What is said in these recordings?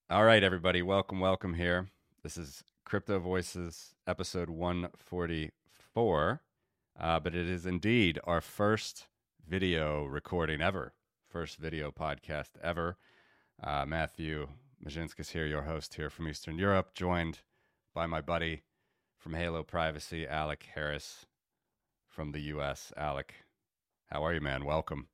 All right, everybody, welcome here. This is Crypto Voices episode 144, but it is indeed our first video recording ever, first video podcast ever. Matthew Majinskis here, your host here from Eastern Europe, joined by my buddy from Halo Privacy, Alec Harris from the US. Alec, how are you, man? Welcome.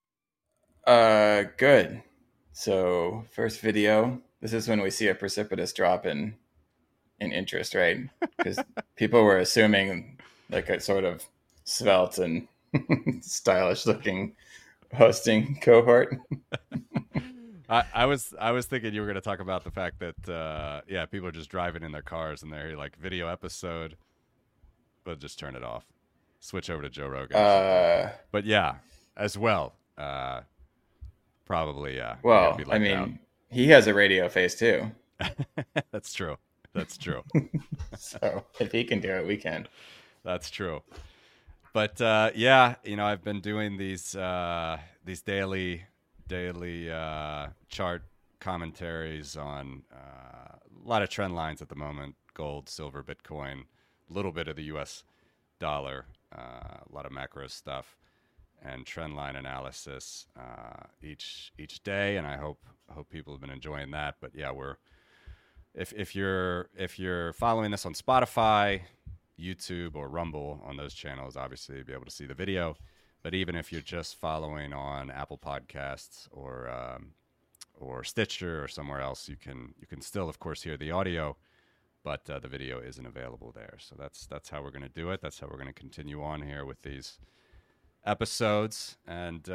Good. So first video. This is when we see a precipitous drop in interest, right? Because people were assuming like a sort of svelte and stylish looking hosting cohort. I was thinking you were going to talk about the fact that people are just driving in their cars and they're like video episode, but just turn it off, switch over to Joe Rogan or something. Uh, But yeah, as well, probably you're going to be well, I left out. mean, he has a radio face too. That's true. That's true. So if he can do it, we can. That's true. But I've been doing these daily chart commentaries on a lot of trend lines at the moment: gold, silver, Bitcoin, a little bit of the U.S. dollar, a lot of macro stuff, and trend line analysis each day. And I hope people have been enjoying that. But yeah, we're if you're following this on Spotify, YouTube, or Rumble on those channels, obviously you'll be able to see the video. But even if you're just following on Apple Podcasts or Stitcher or somewhere else, you can still, of course, hear the audio, but the video isn't available there. So that's how we're going to do it. That's how we're going to continue on here with these episodes. And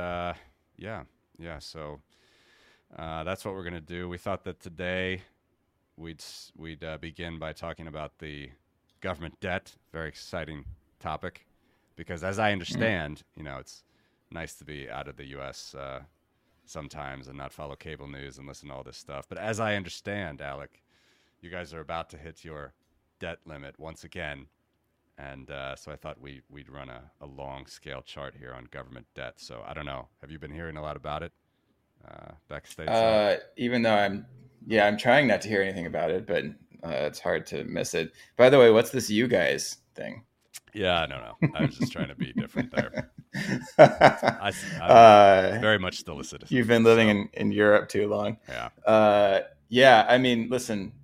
so that's what we're going to do. We thought that today we'd begin by talking about the government debt. Very exciting topic, because as I Mm. understand, it's nice to be out of the U.S. Sometimes and not follow cable news and listen to all this stuff. But as I understand, Alec, you guys are about to hit your debt limit once again. And so I thought we'd run a long scale chart here on government debt. So I don't know. Have you been hearing a lot about it back stateside? Even though I'm trying not to hear anything about it, but it's hard to miss it. By the way, what's this you guys thing? Yeah, no, no. I was just trying to be different there. I'm uh, very much still a you've citizen. been living So in Europe too long. yeah, Yeah, I mean, listen,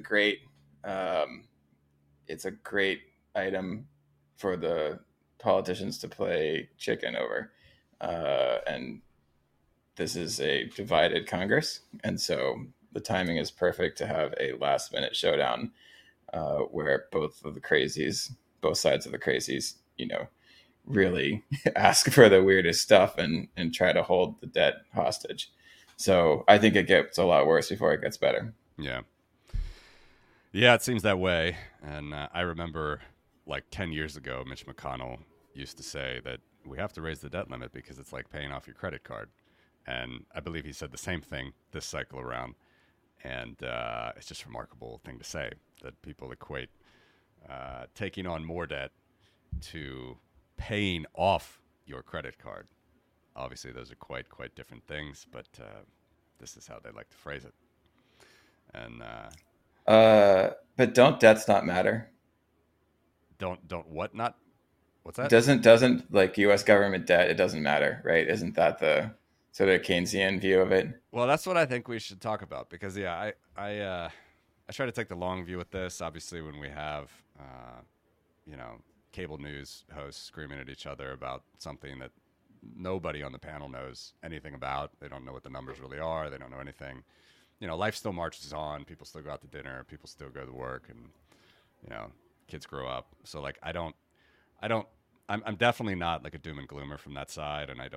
um, it's a great item for the politicians to play chicken over, and this is a divided Congress, and so the timing is perfect to have a last minute showdown where both sides of the crazies, really ask for the weirdest stuff and try to hold the debt hostage. So I think it gets a lot worse before it gets better. yeah, yeah. It seems that way. And I remember, like 10 years ago, Mitch McConnell used to say that we have to raise the debt limit because it's like paying off your credit card. And I believe he said the same thing this cycle around. And it's just a remarkable thing to say that people equate taking on more debt to paying off your credit card. Obviously, those are quite different things, but this is how they like to phrase it. And But don't debts not matter? don't what not what's that? Doesn't like U.S. government debt? It doesn't matter, right? Isn't that the sort of Keynesian view of it? Well, that's what I think we should talk about, because I try to take the long view with this. Obviously, when we have you know cable news hosts screaming at each other about something that nobody on the panel knows anything about, they don't know what the numbers really are. They don't know anything. Life still marches on. People still go out to dinner. People still go to work, and you know, kids grow up. So like, I don't, I'm definitely not like a doom and gloomer from that side, and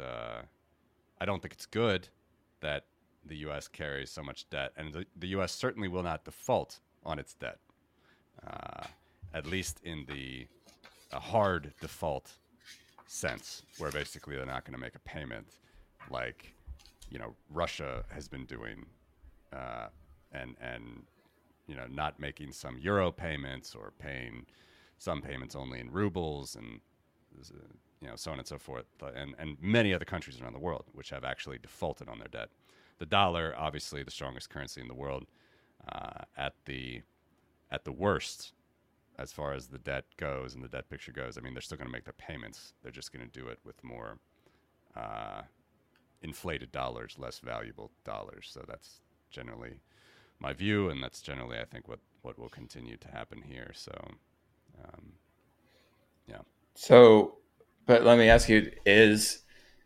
I don't think it's good that the U.S. carries so much debt, and the U.S. certainly will not default on its debt, uh, at least in the a hard default sense, where basically they're not going to make a payment, like Russia has been doing, uh, and not making some euro payments or paying some payments only in rubles, and so on and so forth, and many other countries around the world which have actually defaulted on their debt. the dollar, obviously the strongest currency in the world, at the worst, as far as the debt goes and the debt picture goes. I mean, they're still going to make their payments. They're just going to do it with more inflated dollars, less valuable dollars. So that's generally my view, and that's generally, I think, what will continue to happen here. So, yeah. So, but let me ask you: is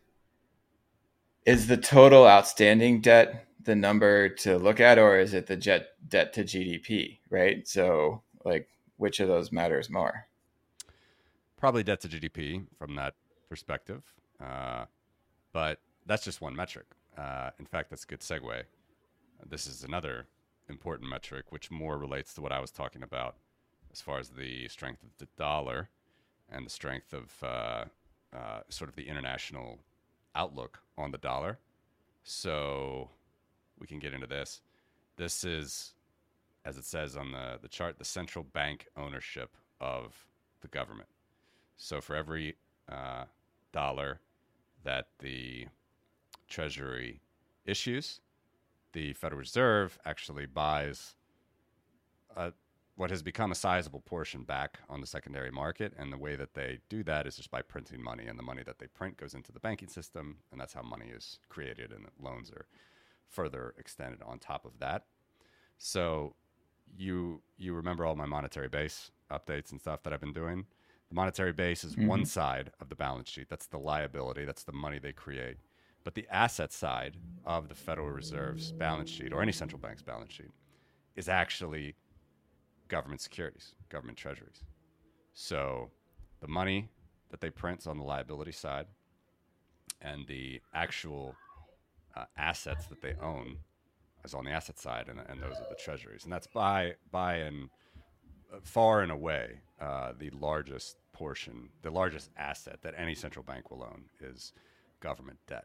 the total outstanding debt the number to look at, or is it the debt to GDP? Right. So, like, which of those matters more? Probably debt to GDP from that perspective, but that's just one metric. In fact, that's a good segue. This is another important metric, which more relates to what I was talking about as far as the strength of the dollar and the strength of sort of the international outlook on the dollar. So we can get into this. This is, as it says on the chart, the central bank ownership of the government. So for every dollar that the Treasury issues, the Federal Reserve actually buys what has become a sizable portion back on the secondary market. And the way that they do that is just by printing money. And the money that they print goes into the banking system. And that's how money is created. And loans are further extended on top of that. So you remember all my monetary base updates and stuff that I've been doing. The monetary base is one side of the balance sheet. That's the liability. That's the money they create. But the asset side of the Federal Reserve's balance sheet, or any central bank's balance sheet, is actually government securities, government treasuries. So the money that they print is on the liability side, and the actual assets that they own is on the asset side, and those are the treasuries. And that's by and far and away the largest portion, the largest asset that any central bank will own is government debt.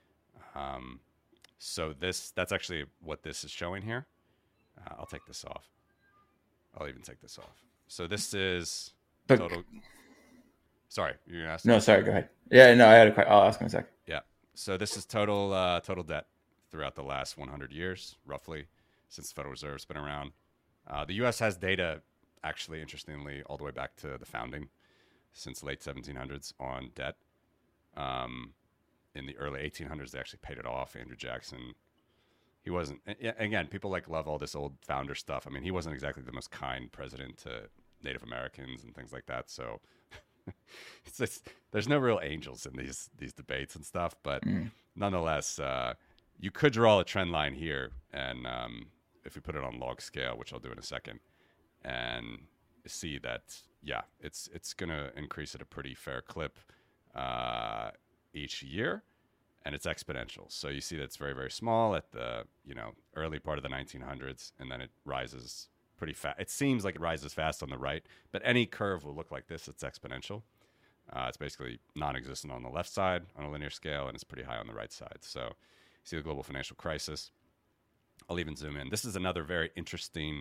So that's actually what this is showing here. I'll take this off. I'll even take this off. So this is total. Sorry, you're gonna ask? No, sorry. Go ahead. Yeah, no, I had a question. I'll ask in a second. Yeah. So this is total debt throughout the last 100 years, roughly, since the Federal Reserve's been around. The U.S. has data, actually, interestingly, all the way back to the founding, since late 1700s, on debt. In the early 1800s, they actually paid it off. Andrew Jackson. He wasn't, again, people love all this old founder stuff. I mean, he wasn't exactly the most kind president to Native Americans and things like that. So there's no real angels in these debates and stuff. But nonetheless, you could draw a trend line here. And if we put it on log scale, which I'll do in a second, and see that, yeah, it's going to increase at a pretty fair clip each year. And it's exponential. So you see that it's very, very small at the early part of the 1900s, and then it rises pretty fast. It seems like it rises fast on the right, but any curve will look like this. It's exponential. It's basically non-existent on the left side on a linear scale, and it's pretty high on the right side. So you see the global financial crisis. I'll even zoom in. This is another very interesting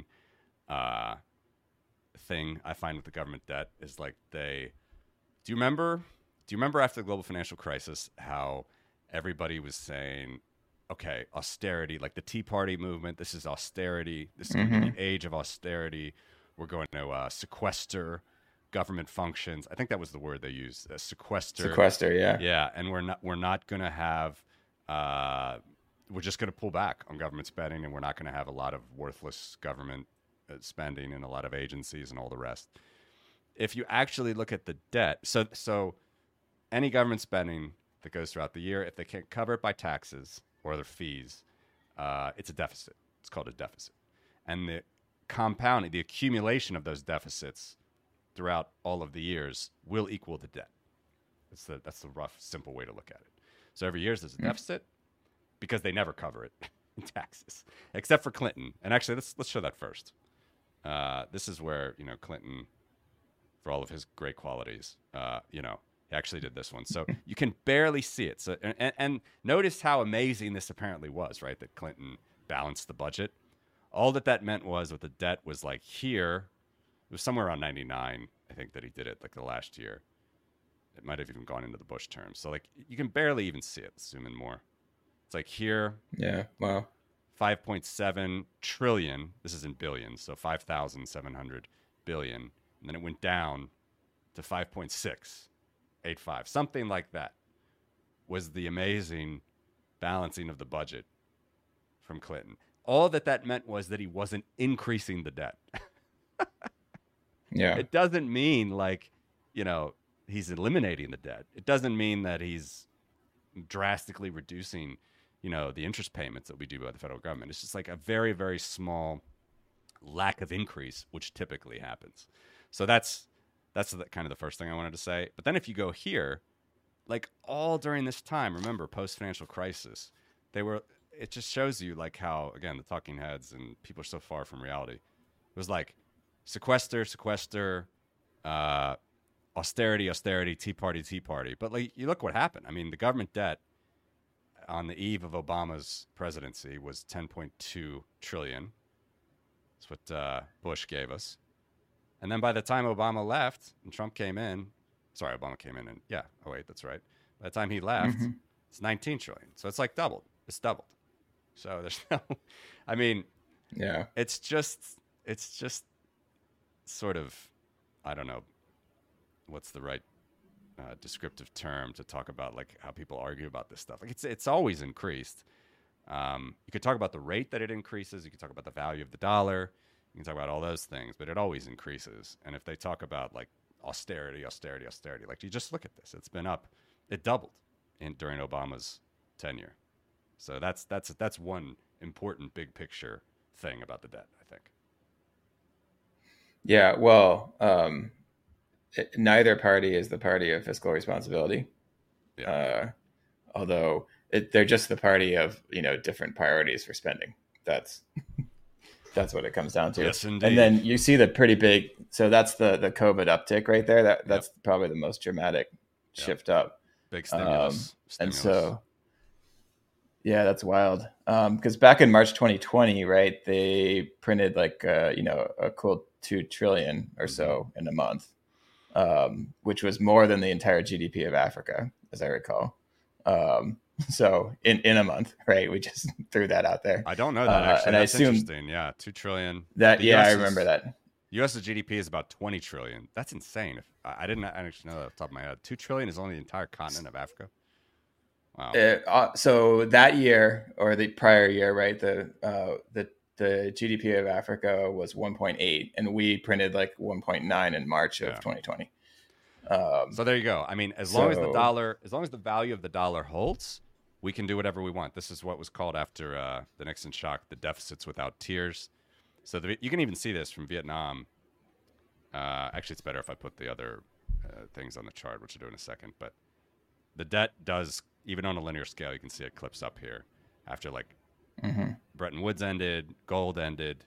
thing I find with the government debt is like do you remember after the global financial crisis how everybody was saying, okay, austerity, like the Tea Party movement, this is austerity. This is going to be the age of austerity. We're going to sequester government functions. I think that was the word they used, sequester. Sequester, yeah. Yeah, and we're not going to have, we're just going to pull back on government spending, and we're not going to have a lot of worthless government spending and a lot of agencies and all the rest. If you actually look at the debt, so any government spending that goes throughout the year, if they can't cover it by taxes or other fees, it's a deficit. It's called a deficit. And the compounding, the accumulation of those deficits throughout all of the years will equal the debt. That's the rough, simple way to look at it. So every year there's a deficit because they never cover it in taxes, except for Clinton. And actually, let's show that first. This is where Clinton, for all of his great qualities, he actually did this one. So you can barely see it. So and notice how amazing this apparently was, right? That Clinton balanced the budget. All that meant was with the debt was like here. It was somewhere around 99, I think, that he did it, like the last year. It might have even gone into the Bush term. So like you can barely even see it. Let's zoom in more. It's like here, Yeah. Wow. 5.7 trillion. This is in billions, so 5,700 billion. And then it went down to 5.685, something like that was the amazing balancing of the budget from Clinton. All that meant was that he wasn't increasing the debt. Yeah. It doesn't mean like, he's eliminating the debt. It doesn't mean that he's drastically reducing, the interest payments that we do by the federal government. It's just like a very, very small lack of increase, which typically happens. So that's kind of the first thing I wanted to say. But then if you go here, like all during this time, remember post financial crisis, it just shows you like how, again, the talking heads and people are so far from reality. It was like sequester, austerity, Tea Party. But like, you look what happened. I mean, the government debt on the eve of Obama's presidency was 10.2 trillion. That's what Bush gave us. And then by the time Obama left and Trump came in, Obama came in and oh wait, that's right. By the time he left, it's 19 trillion. So it's like doubled. It's doubled. So there's no, I mean, yeah, it's just sort of, I don't know what's the right descriptive term to talk about like how people argue about this stuff. Like it's always increased. You could talk about the rate that it increases. You could talk about the value of the dollar. You can talk about all those things, but it always increases. And if they talk about like austerity, like you just look at this, it's been up. It doubled during Obama's tenure. So that's one important big picture thing about the debt, I think. Yeah. Well, neither party is the party of fiscal responsibility. Yeah. Although they're just the party of, different priorities for spending. That's what it comes down to. Yes, indeed. And then you see the pretty big, so that's the COVID uptick right there. That's probably the most dramatic shift up. Big stimulus. And so, yeah, that's wild. Because back in March 2020, right, they printed like, a cool 2 trillion or so in a month, which was more than the entire GDP of Africa, as I recall. So in a month, right? We just threw that out there. I don't know that actually. And that's I assume interesting. Yeah, 2 trillion. I remember that. U.S.'s GDP is about 20 trillion. That's insane. I didn't actually know that off the top of my head. 2 trillion is only the entire continent of Africa. Wow. So that year or the prior year, right? The GDP of Africa was 1.8, and we printed like 1.9 in March of 2020. So there you go. I mean, as long as the value of the dollar holds, we can do whatever we want. This is what was called after the Nixon shock, the deficits without tears. So you can even see this from Vietnam. Actually, it's better if I put the other things on the chart, which I'll do in a second. But the debt does, even on a linear scale, you can see it clips up here after like Bretton Woods ended, gold ended.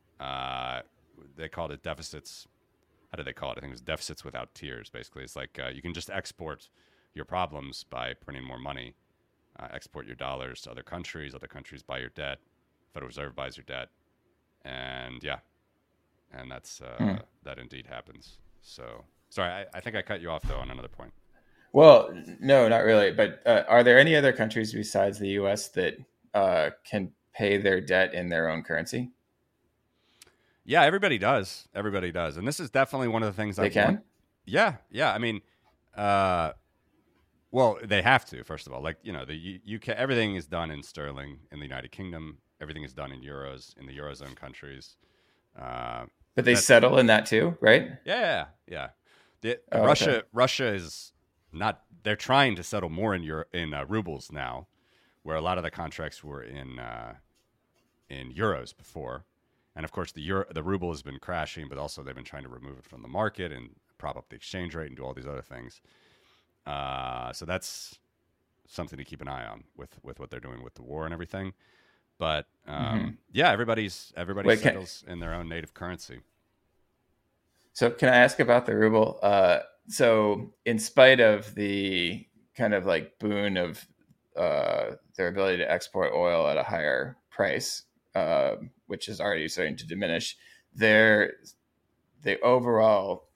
They called it deficits. How did they call it? I think it was deficits without tears, basically. It's like you can just export your problems by printing more money. Export your dollars to other countries buy your debt, Federal Reserve buys your debt, and that's that indeed happens. So sorry, I think I cut you off though on another point. Well, no, not really. But are there any other countries besides the U.S. that can pay their debt in their own currency? Yeah, everybody does, and this is definitely one of the things they can. Yeah. I mean, well, they have to, first of all. Like, the UK, everything is done in sterling in the United Kingdom. Everything is done in euros in the Eurozone countries. But they settle in that too, right? Yeah. Okay. Russia is not, they're trying to settle more in rubles now, where a lot of the contracts were in euros before. And of course, the ruble has been crashing, but also they've been trying to remove it from the market and prop up the exchange rate and do all these other things. So that's something to keep an eye on with what they're doing with the war and everything. But everybody settles in their own native currency. So can I ask about the ruble? So in spite of the kind of like boon of their ability to export oil at a higher price, which is already starting to diminish, the overall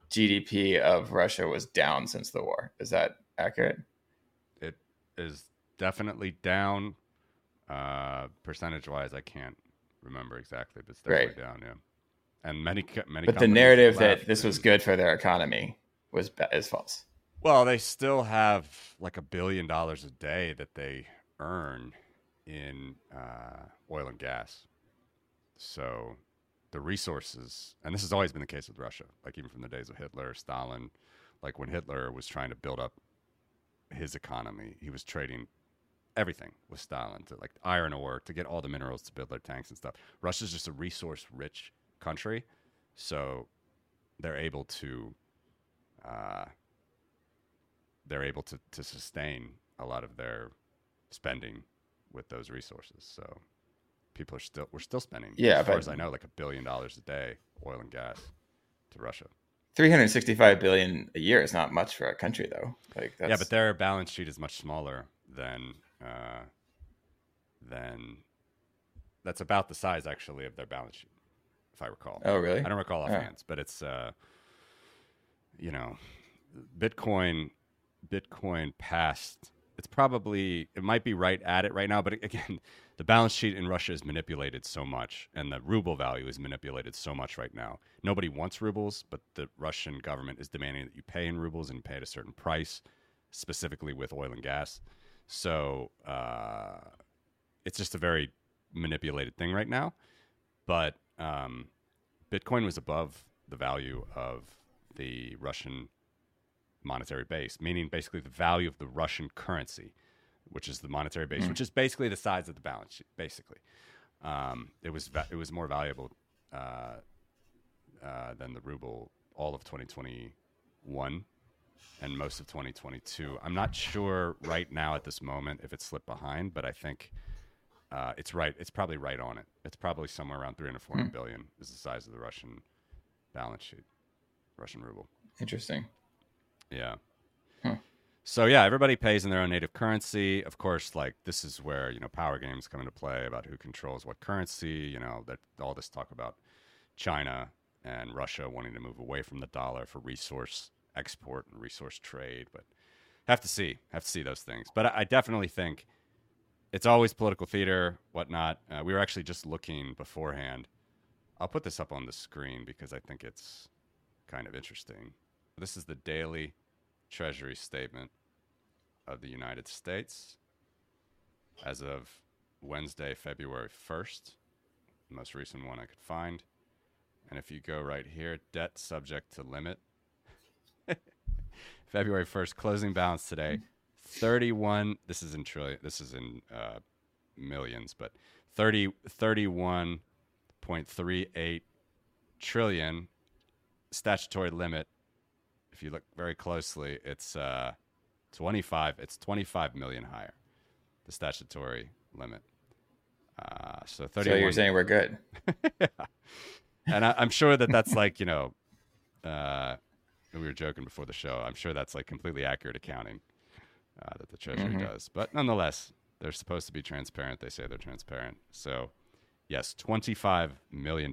GDP of Russia was down since the war. Is that accurate? It is definitely down. Percentage-wise, I can't remember exactly, but it's Right. definitely down. Yeah, and many But the companies narrative left, that this was good for their economy is false. Well, they still have like $1 billion a day that they earn in oil and gas. So the resources, and this has always been the case with Russia, like even from the days of Hitler, Stalin, like when Hitler was trying to build up his economy, he was trading everything with Stalin to like iron ore to get all the minerals to build their tanks and stuff. Russia's just a resource rich country. So they're able to uh, to sustain a lot of their spending with those resources. So we're still spending, Yeah, as far but as I know, like $1 billion a day, oil and gas to Russia. 365 billion a year is not much for a country, though. Like that's Yeah, but their balance sheet is much smaller than that's about the size actually of their balance sheet, if I recall. Oh, really? I don't recall offhand, but it's you know, Bitcoin passed. It might be right at it right now, but again, the balance sheet in Russia is manipulated so much, and the ruble value is manipulated so much right now. Nobody wants rubles, but the Russian government is demanding that you pay in rubles and pay at a certain price, specifically with oil and gas. So it's just a very manipulated thing right now. But Bitcoin was above the value of the Russian monetary base, meaning basically the value of the Russian currency, which is the monetary base, which is basically the size of the balance sheet. Basically, it was more valuable than the ruble all of 2021 and most of 2022. I'm not sure right now at this moment if it slipped behind, but I think it's right. It's probably right on it. It's probably somewhere around 300, 400 billion is the size of the Russian balance sheet, Russian ruble. interesting. Yeah. So yeah, everybody pays in their own native currency. Of course, like this is where power games come into play about who controls what currency. That all this talk about China and Russia wanting to move away from the dollar for resource export and resource trade. But have to see those things. But I definitely think it's always political theater, whatnot. We were actually just looking beforehand. I'll put this up on the screen because I think it's kind of interesting. This is the daily Treasury statement of the United States as of Wednesday, February 1st, the most recent one I could find. And if you go right here, debt subject to limit, February 1st, closing balance today, 31, this is in millions, but 31.38 trillion statutory limit. If you look very closely, it's 25 million higher, the statutory limit. So 31. So you're saying we're good? Yeah. And I'm sure that's like, we were joking before the show. I'm sure that's like completely accurate accounting that the Treasury does. But nonetheless, they're supposed to be transparent. They say they're transparent. So, yes, $25 million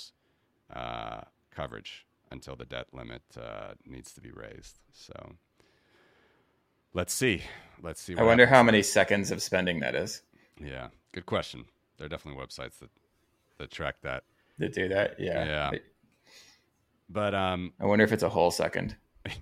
coverage until the debt limit needs to be raised. So let's see. I wonder how many seconds of spending that is. Yeah, good question. There are definitely websites that track that. That do that, yeah. Yeah. But I wonder if it's a whole second.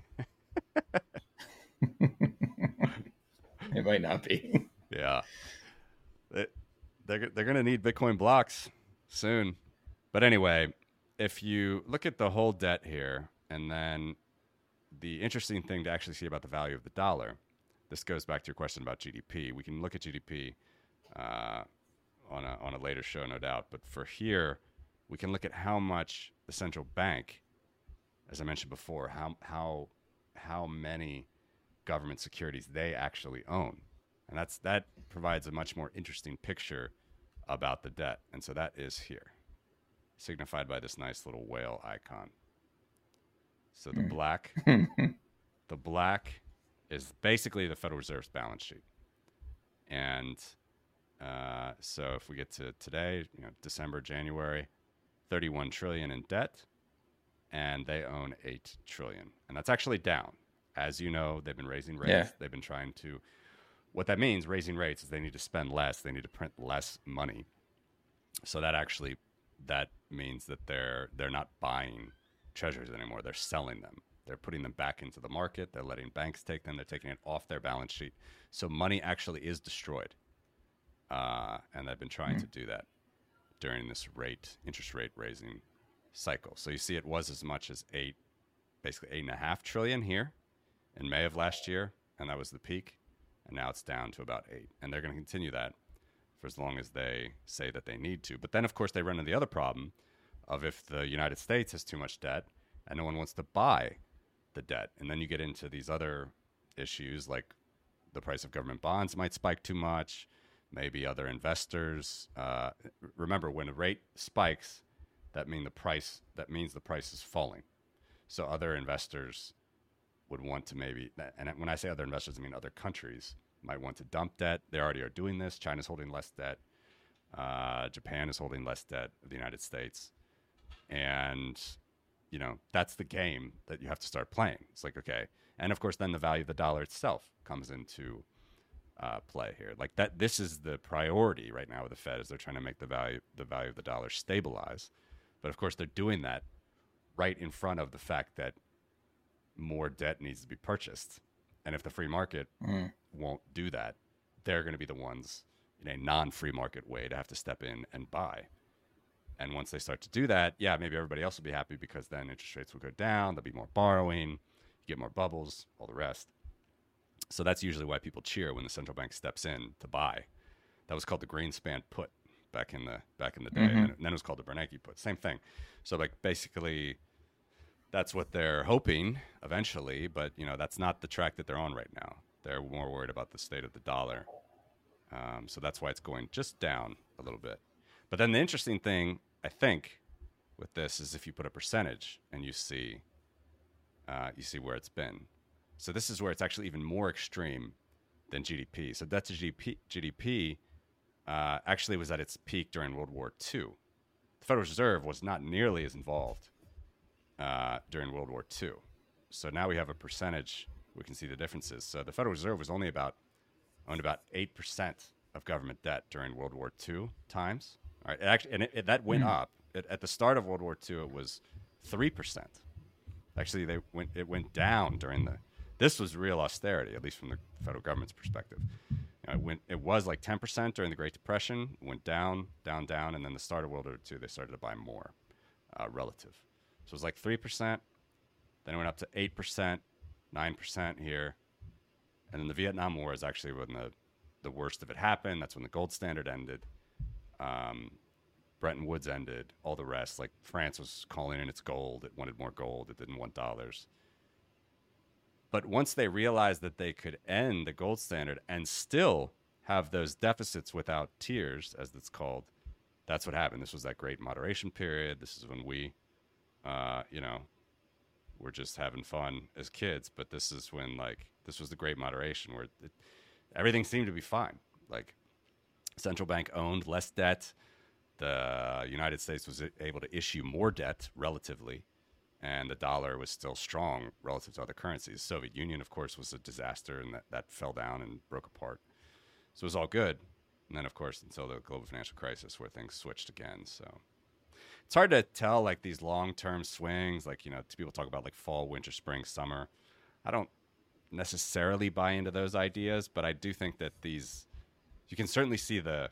It might not be. Yeah. They're going to need Bitcoin blocks soon. But anyway, if you look at the whole debt here, and then the interesting thing to actually see about the value of the dollar, this goes back to your question about GDP. We can look at GDP on a later show, no doubt. But for here, we can look at how much the central bank, as I mentioned before, how many government securities they actually own. And that provides a much more interesting picture about the debt. And so that is here, signified by this nice little whale icon. So the black is basically the Federal Reserve's balance sheet. And so if we get to today, December, January, 31 trillion in debt, and they own 8 trillion. And that's actually down. As you know, they've been raising rates. Yeah. They've been trying to what that means, raising rates, is they need to spend less, they need to print less money. So that means that they're not buying treasuries anymore. They're selling them. They're putting them back into the market. They're letting banks take them. They're taking it off their balance sheet. So money actually is destroyed. And they've been trying to do that during this interest rate raising cycle. So you see it was as much as basically 8.5 trillion here in May of last year. And that was the peak. And now it's down to about 8. And they're going to continue that for as long as they say that they need to. But then, of course, they run into the other problem of if the United States has too much debt and no one wants to buy the debt. And then you get into these other issues like the price of government bonds might spike too much. Maybe other investors. Remember, when a rate spikes, that means the price is falling. So other investors would want to and when I say other investors, I mean other countries might want to dump debt. They already are doing this. China's holding less debt. Japan is holding less debt of the United States. And, that's the game that you have to start playing. It's like, okay. And of course, then the value of the dollar itself comes into play here. Like that, this is the priority right now with the Fed, is they're trying to make the value of the dollar stabilize. But of course, they're doing that right in front of the fact that more debt needs to be purchased. And if the free market won't do that, they're going to be the ones in a non-free market way to have to step in and buy. And once they start to do that, yeah, maybe everybody else will be happy because then interest rates will go down. There'll be more borrowing, you get more bubbles, all the rest. So that's usually why people cheer when the central bank steps in to buy. That was called the Greenspan put back in the day, and then it was called the Bernanke put. Same thing. So like basically, that's what they're hoping eventually, but that's not the track that they're on right now. They're more worried about the state of the dollar. So that's why it's going just down a little bit. But then the interesting thing, I think, with this is if you put a percentage and you see where it's been. So this is where it's actually even more extreme than GDP. So debt to GDP actually was at its peak during World War II. The Federal Reserve was not nearly as involved during World War II. So now we have a percentage. We can see the differences. So the Federal Reserve was owned about 8% of government debt during World War II times. All right, that went up. At the start of World War II, it was 3%. Actually, it went down during this was real austerity, at least from the federal government's perspective. It was like 10% during the Great Depression, went down, and then the start of World War II, they started to buy more relative. So it was like 3%, then it went up to 8%, 9% here. And then the Vietnam War is actually when the worst of it happened. That's when the gold standard ended. Bretton Woods ended, all the rest. Like France was calling in its gold. It wanted more gold. It didn't want dollars. But once they realized that they could end the gold standard and still have those deficits without tiers, as it's called, that's what happened. This was that great moderation period. This is when we, we're just having fun as kids. But this is when, this was the great moderation where everything seemed to be fine. Like, central bank owned less debt. The United States was able to issue more debt relatively, and the dollar was still strong relative to other currencies. The Soviet Union, of course, was a disaster, and that fell down and broke apart. So it was all good. And then, of course, until the global financial crisis where things switched again. So it's hard to tell, these long-term swings. People talk about, fall, winter, spring, summer. I don't necessarily buy into those ideas, but I do think that you can certainly see the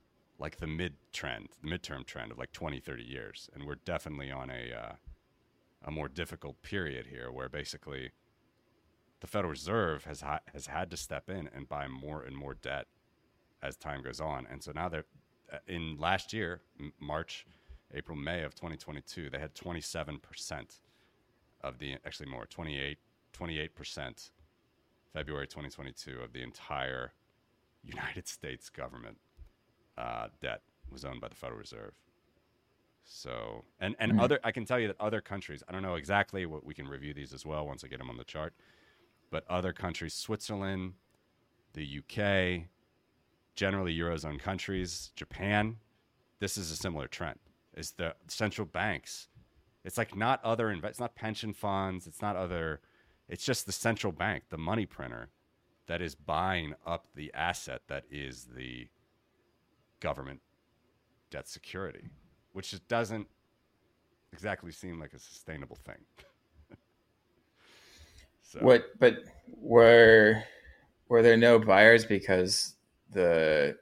midterm trend of 20, 30 years. And we're definitely on a more difficult period here where basically the Federal Reserve has had to step in and buy more and more debt as time goes on. And so now they're in last year, March, April, May of 2022, they had 27% of actually more, 28% February 2022 of the entire United States government debt was owned by the Federal Reserve. So, and I can tell you that other countries, I don't know exactly what, we can review these as well once I get them on the chart, but other countries, Switzerland, the UK, generally Eurozone countries, Japan, this is a similar trend. Is the central banks, it's not it's not pension funds, it's just the central bank, the money printer that is buying up the asset that is the government debt security, which just doesn't exactly seem like a sustainable thing. So What? But were there no buyers because the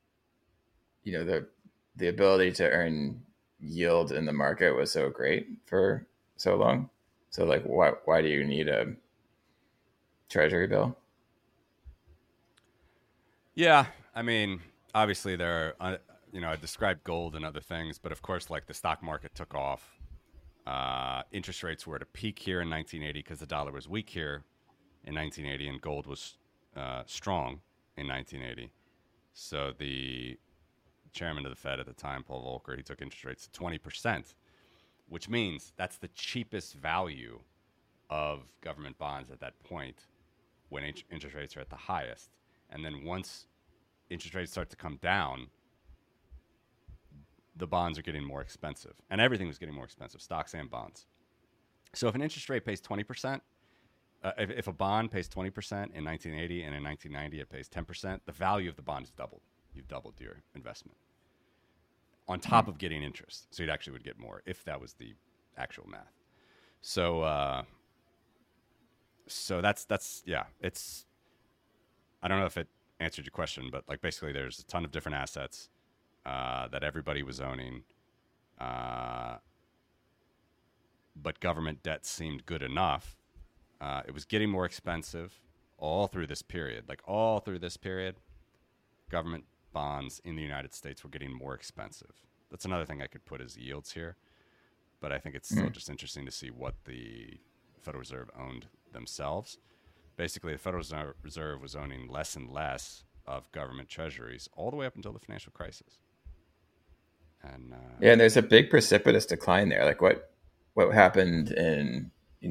the ability to earn yield in the market was so great for so long? So like, why do you need a treasury bill? yeah, I mean, obviously there are, I described gold and other things, but of course, like the stock market took off. Interest rates were at a peak here in 1980 because the dollar was weak here in 1980, and gold was strong in 1980. So the chairman of the Fed at the time, Paul Volcker, he took interest rates to 20%, which means that's the cheapest value of government bonds at that point when interest rates are at the highest. And then once interest rates start to come down, the bonds are getting more expensive. And everything was getting more expensive, stocks and bonds. So if an interest rate pays 20%, if a bond pays 20% in 1980 and in 1990 it pays 10%, the value of the bond is doubled. You've doubled your investment on top of getting interest. So you actually would get more if that was the actual math. So so that's yeah. It's I don't know if it answered your question, but like basically there's a ton of different assets that everybody was owning, but government debt seemed good enough. It was getting more expensive all through this period. Like all through this period, government bonds in the United States were getting more expensive. That's another thing I could put as yields here, but I think it's still just interesting to see what the Federal Reserve owned themselves. Basically, the Federal Reserve was owning less and less of government treasuries all the way up until the financial crisis. And Yeah, and there's a big precipitous decline there. Like what happened in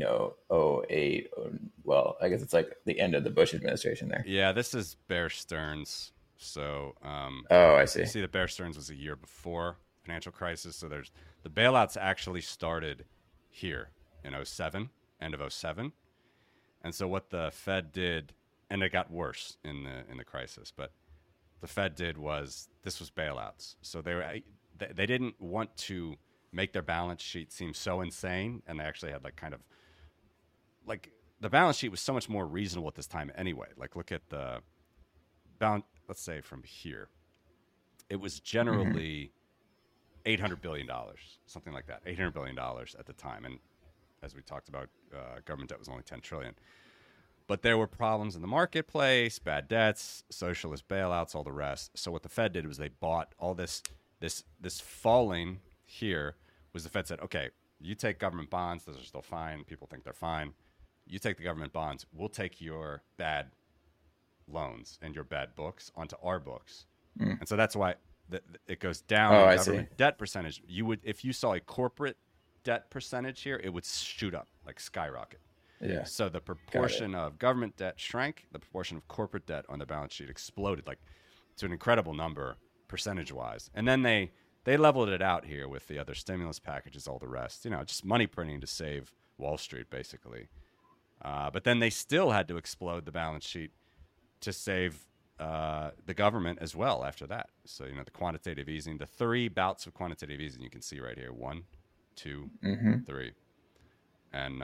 '08? Well, I guess it's like the end of the Bush administration there. yeah, this is Bear Stearns. So Oh, I you see. see that Bear Stearns was a year before financial crisis. So there's the bailouts actually started here in '07, end of '07. And so what the Fed did, and it got worse in the crisis, but the Fed did was this was bailouts. So they didn't want to make their balance sheet seem so insane, and they actually had like kind of like the balance sheet was so much more reasonable at this time anyway. Like look at the balance. Let's say from here, it was generally $800 billion, something like that, $800 billion at the time. And as we talked about, government debt was only 10 trillion. But there were problems in the marketplace, bad debts, socialist bailouts, all the rest. So what the Fed did was they bought all this falling here was the Fed said, okay, you take government bonds, those are still fine. People think they're fine. You take the government bonds, we'll take your bad loans and your bad books onto our books. And so that's why it goes down Oh, in I government see. debt percentage. You would, if you saw a corporate debt percentage here, it would shoot up, like skyrocket. Yeah, So the got it. proportion of government debt shrank, the proportion of corporate debt on the balance sheet exploded, like to an incredible number percentage wise. And then they leveled it out here with the other stimulus packages, all the rest. Just money printing to save Wall Street, basically. But then they still had to explode the balance sheet to save the government as well after that. So, the quantitative easing, the 3 bouts of quantitative easing you can see right here: 1, 2, 3. And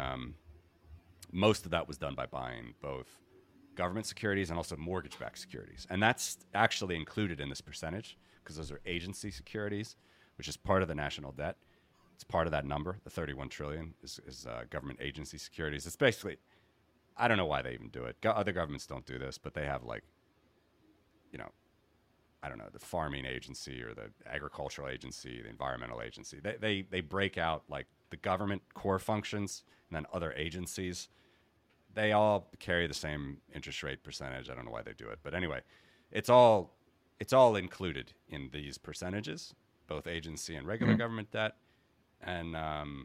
most of that was done by buying both government securities and also mortgage-backed securities. And that's actually included in this percentage because those are agency securities, which is part of the national debt. It's part of that number. The 31 trillion is government agency securities. It's basically, I don't know why they even do it. Other governments don't do this, but they have like, I don't know, the farming agency or the agricultural agency, the environmental agency. They break out like the government core functions and then other agencies. They all carry the same interest rate percentage. I don't know why they do it, but anyway, it's all included in these percentages, both agency and regular government debt, and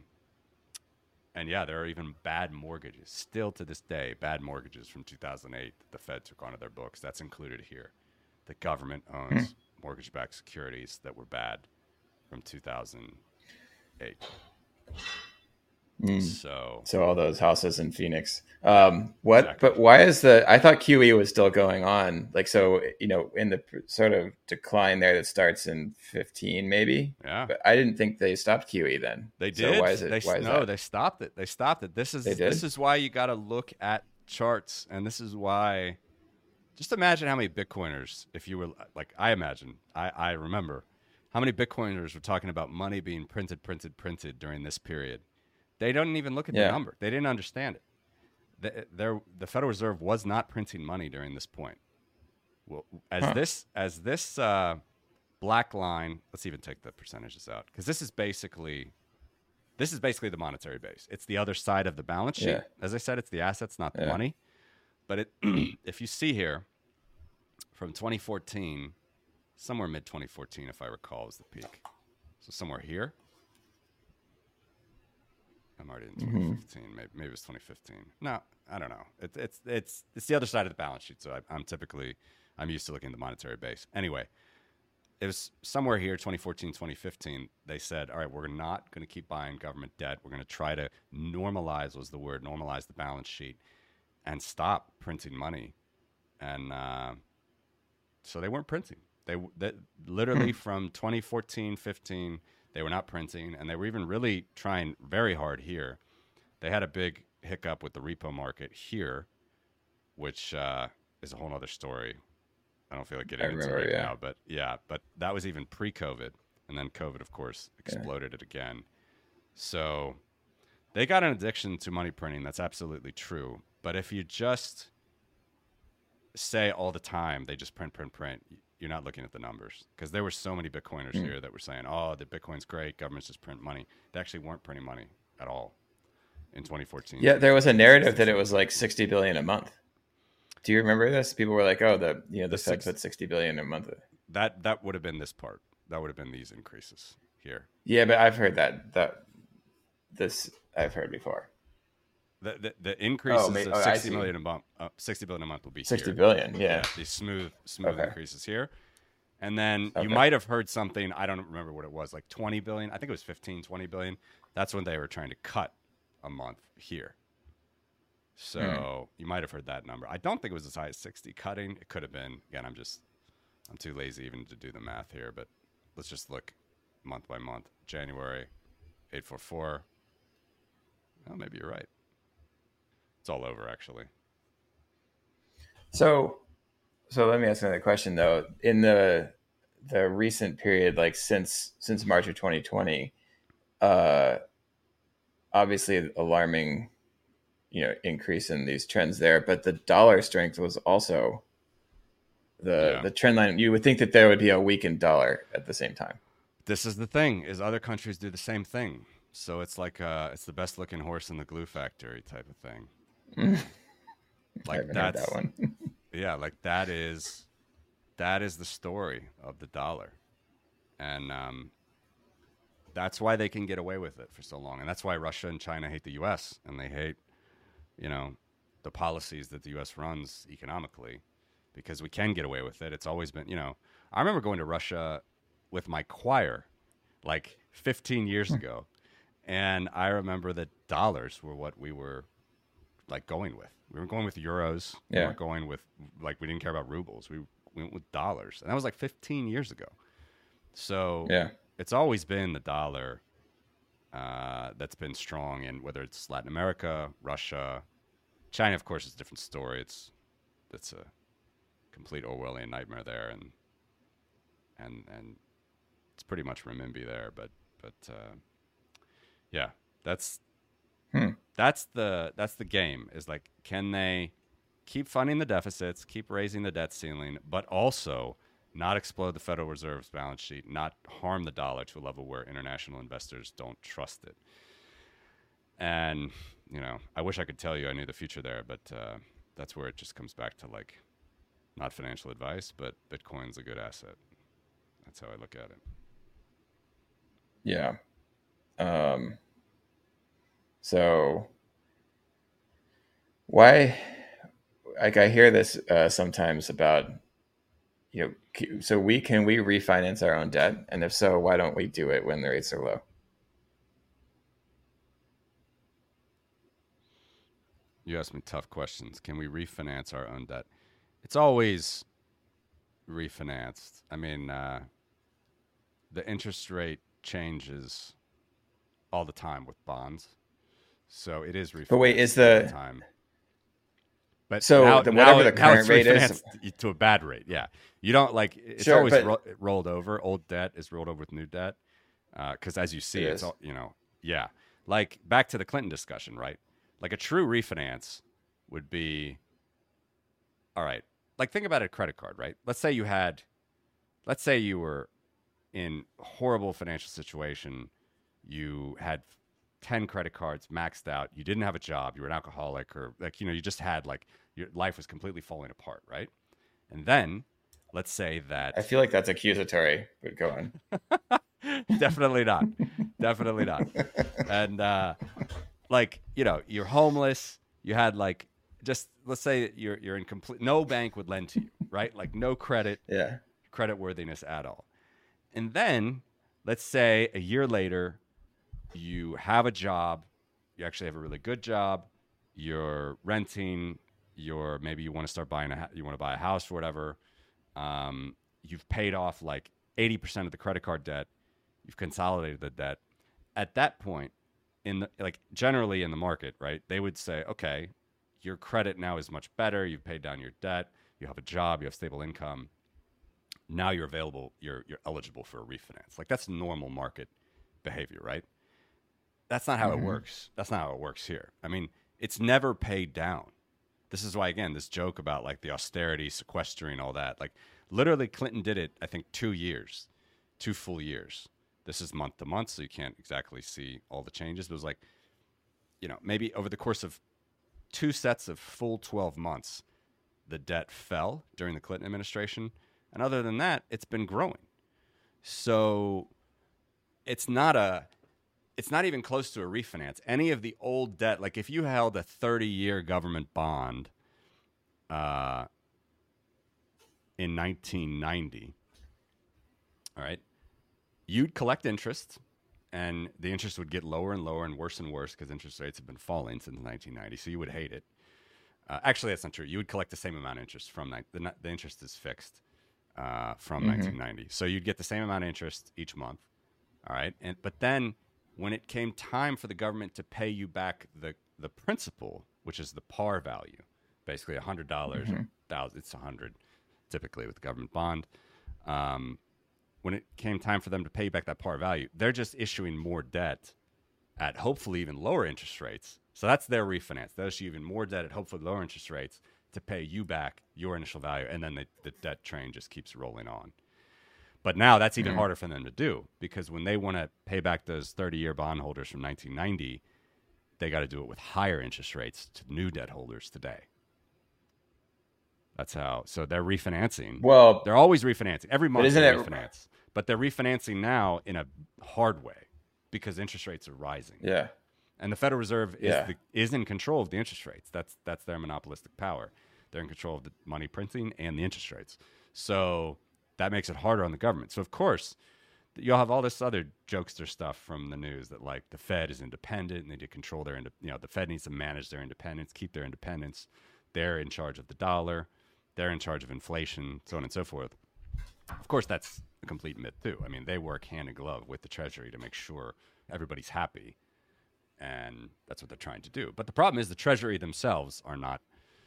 yeah, there are even bad mortgages still to this day. Bad mortgages from 2008 that the Fed took onto their books. That's included here. The government owns mortgage-backed securities that were bad from 2008. Mm. So So all those houses in Phoenix. What? exactly. But why is I thought QE was still going on. Like so, in the sort of decline there that starts in 15, maybe. Yeah. But I didn't think they stopped QE then. They So did. why is it? Why is No, that? they stopped it. They stopped it. They This did. is why you got to look at charts, and this is why. Just imagine how many Bitcoiners, if you were like, I remember how many Bitcoiners were talking about money being printed during this period. They don't even look at the Yeah. number. They didn't understand it. The Federal Reserve was not printing money during this point. Well, Huh. as this black line, let's even take the percentages out because this is basically the monetary base. It's the other side of the balance sheet. Yeah. As I said, it's the assets, not the Yeah. money. But if you see here, from 2014, somewhere mid 2014, if I recall, was the peak. So somewhere here. I'm already in Hmm. 2015. Maybe it was 2015. No, I don't know. It's the other side of the balance sheet. So I'm used to looking at the monetary base. Anyway, it was somewhere here, 2014, 2015. They said, all right, we're not going to keep buying government debt. We're going to try to normalize the balance sheet and stop printing money. And so they weren't printing. They literally Hmm. from 2014, 15, they were not printing, and they were even really trying very hard here. They had a big hiccup with the repo market here, which is a whole other story. I don't feel like I getting into remember. right Yeah. now, but that was even pre-COVID, and then COVID, of course, Yeah. exploded it again. So they got an addiction to money printing. That's absolutely true. But if you just say all the time they just print, you're not looking at the numbers because there were so many Bitcoiners Hmm. here that were saying, "Oh, the Bitcoin's great. Governments just print money." They actually weren't printing money at all in 2014, Yeah. There was a 2015, narrative 16, that it was 17. like 60 billion a month. Do you remember this? People were like, "Oh, The the Fed six put 60 billion a month." that would have been this part. That would have been these increases here. Yeah, but I've heard that this I've heard before. The Oh, increases of I 60 see. million a month, 60 billion a month will be 60 here. billion. Yeah, Yeah. these smooth Okay. increases here. And then you Okay. might have heard something, I don't remember what it was, like 20 billion. I think it was 15, 20 billion. That's when they were trying to cut a month here. Hmm. So you might have heard that number. I don't think it was as high as 60 cutting. It could have been. Again, I'm too lazy even to do the math here, but let's just look month by month. January, 844. Oh, maybe you're right. It's all over actually. So so let me ask another question though. In the recent period, like since March of 2020, uh, obviously alarming, increase in these trends there, but the dollar strength was also Yeah. the trend line. You would think that there would be a weakened dollar at the same time. This is the thing is other countries do the same thing. So it's like it's the best looking horse in the glue factory type of thing. I Like haven't heard that that's one. yeah, like that is the story of the dollar. And that's why they can get away with it for so long. And that's why Russia and China hate the US and they hate, you know, the policies that the US runs economically because we can get away with it. It's always been, I remember going to Russia with my choir like 15 years ago. And I remember that dollars were what we were like going with. We were going with euros. We Yeah. weren't going with like we didn't care about rubles. We went with dollars. And that was like 15 years ago. So Yeah. it's always been the dollar that's been strong in whether it's Latin America, Russia, China. Of course, it's a different story. It's a complete Orwellian nightmare there, and it's pretty much renminbi there. But yeah, that's Hmm. that's the game. Is like, can they keep funding the deficits, keep raising the debt ceiling, but also not explode the Federal Reserve's balance sheet, not harm the dollar to a level where international investors don't trust it. And I wish I could tell you I knew the future there, but that's where it just comes back to like not financial advice, but Bitcoin's a good asset. That's how I look at it. Yeah. Um, so why? Like I hear this sometimes about so we refinance our own debt, and if so, why don't we do it when the rates are low? You asked me tough questions. Can we refinance our own debt? It's always refinanced. I mean, the interest rate changes all the time with bonds, so it is But wait, is refinanced all the the time. But so the whatever the now it's current rate is? refinanced to a bad rate. Yeah, you don't like it's Sure, always but rolled over. Old debt is rolled over with new debt because as you see, it it's is. all yeah. Like back to the Clinton discussion, right? Like a true refinance would be all right. Like think about a credit card, right? Let's say you were in horrible financial situation. You had 10 credit cards maxed out. You didn't have a job. You were an alcoholic or like, you just had like your life was completely falling apart, right? And then let's say I that feel like that's accusatory, but go on. definitely not. Definitely not. And like, you're homeless. You had like just let's say you're in complete no bank would lend to you, right? Like no Yeah. credit worthiness at all. And then let's say a year later you have a job, you actually have a really good job, you're renting, maybe you want to start buying you want to buy a house or whatever. You've paid off like 80% of the credit card debt, you've consolidated the debt. At that point, like generally in the market, right? They would say, okay, your credit now is much better. You've paid down your debt. You have a job. You have stable income. Now you're available. You're eligible for a refinance. Like that's normal market behavior, right? That's not how it Mm-hmm. works. That's not how it works here. I mean, it's never paid down. This is why, again, this joke about like the austerity, sequestering, all that. Like, literally, Clinton did it, I think, 2 years, 2 full years. This is month to month, so you can't exactly see all the changes. But it was like, maybe over the course of two sets of full 12 months, the debt fell during the Clinton administration. And other than that, it's been growing. So it's not even close to a refinance. Any of the old debt, like if you held a 30-year government bond in 1990, all right, you'd collect interest, and the interest would get lower and lower and worse because interest rates have been falling since 1990. So you would hate it. Actually, that's not true. You would collect the same amount of interest from the interest is fixed from Mm-hmm. 1990. So you'd get the same amount of interest each month. All right, but then when it came time for the government to pay you back the principal, which is the par value, basically $100 Mm-hmm. or thousand, it's 100 typically with the government bond. When it came time for them to pay you back that par value, they're just issuing more debt at hopefully even lower interest rates. So that's their refinance. They'll issue even more debt at hopefully lower interest rates to pay you back your initial value, and then the debt train just keeps rolling on. But now that's even Mm-hmm. harder for them to do because when they want to pay back those 30-year bondholders from 1990, they got to do it with higher interest rates to new debt holders today. That's how. So they're refinancing. Well, They're always refinancing. Every but month isn't they it? refinance. But they're refinancing now in a hard way because interest rates are rising. Yeah. And the Federal Reserve Yeah. is in control of the interest rates. That's their monopolistic power. They're in control of the money printing and the interest rates. So that makes it harder on the government. So of course, you'll have all this other jokester stuff from the news that like the Fed is independent and they need to control the Fed needs to manage their independence, keep their independence. They're in charge of the dollar. They're in charge of inflation, so on and so forth. Of course, that's a complete myth too. I mean, they work hand in glove with the Treasury to make sure everybody's happy, and that's what they're trying to do. But the problem is the Treasury themselves are not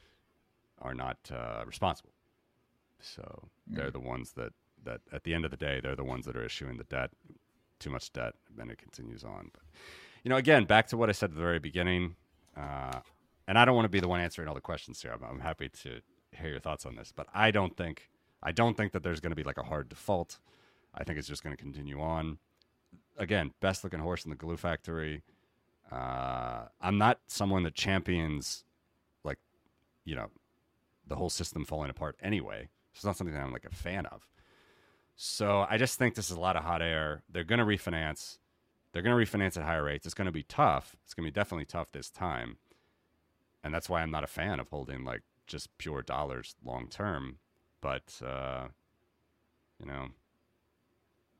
responsible. So they're the ones that at the end of the day, they're the ones that are issuing the debt, too much debt, and it continues on. But again, back to what I said at the very beginning, and I don't want to be the one answering all the questions here. I'm happy to hear your thoughts on this, but I don't think that there's going to be like a hard default. I think it's just going to continue on. Again, best looking horse in the glue factory. I'm not someone that champions like the whole system falling apart anyway. It's not something that I'm like a fan of. So I just think this is a lot of hot air. They're going to refinance. They're going to refinance at higher rates. It's going to be tough. It's going to be definitely tough this time. And that's why I'm not a fan of holding like just pure dollars long term. But, I don't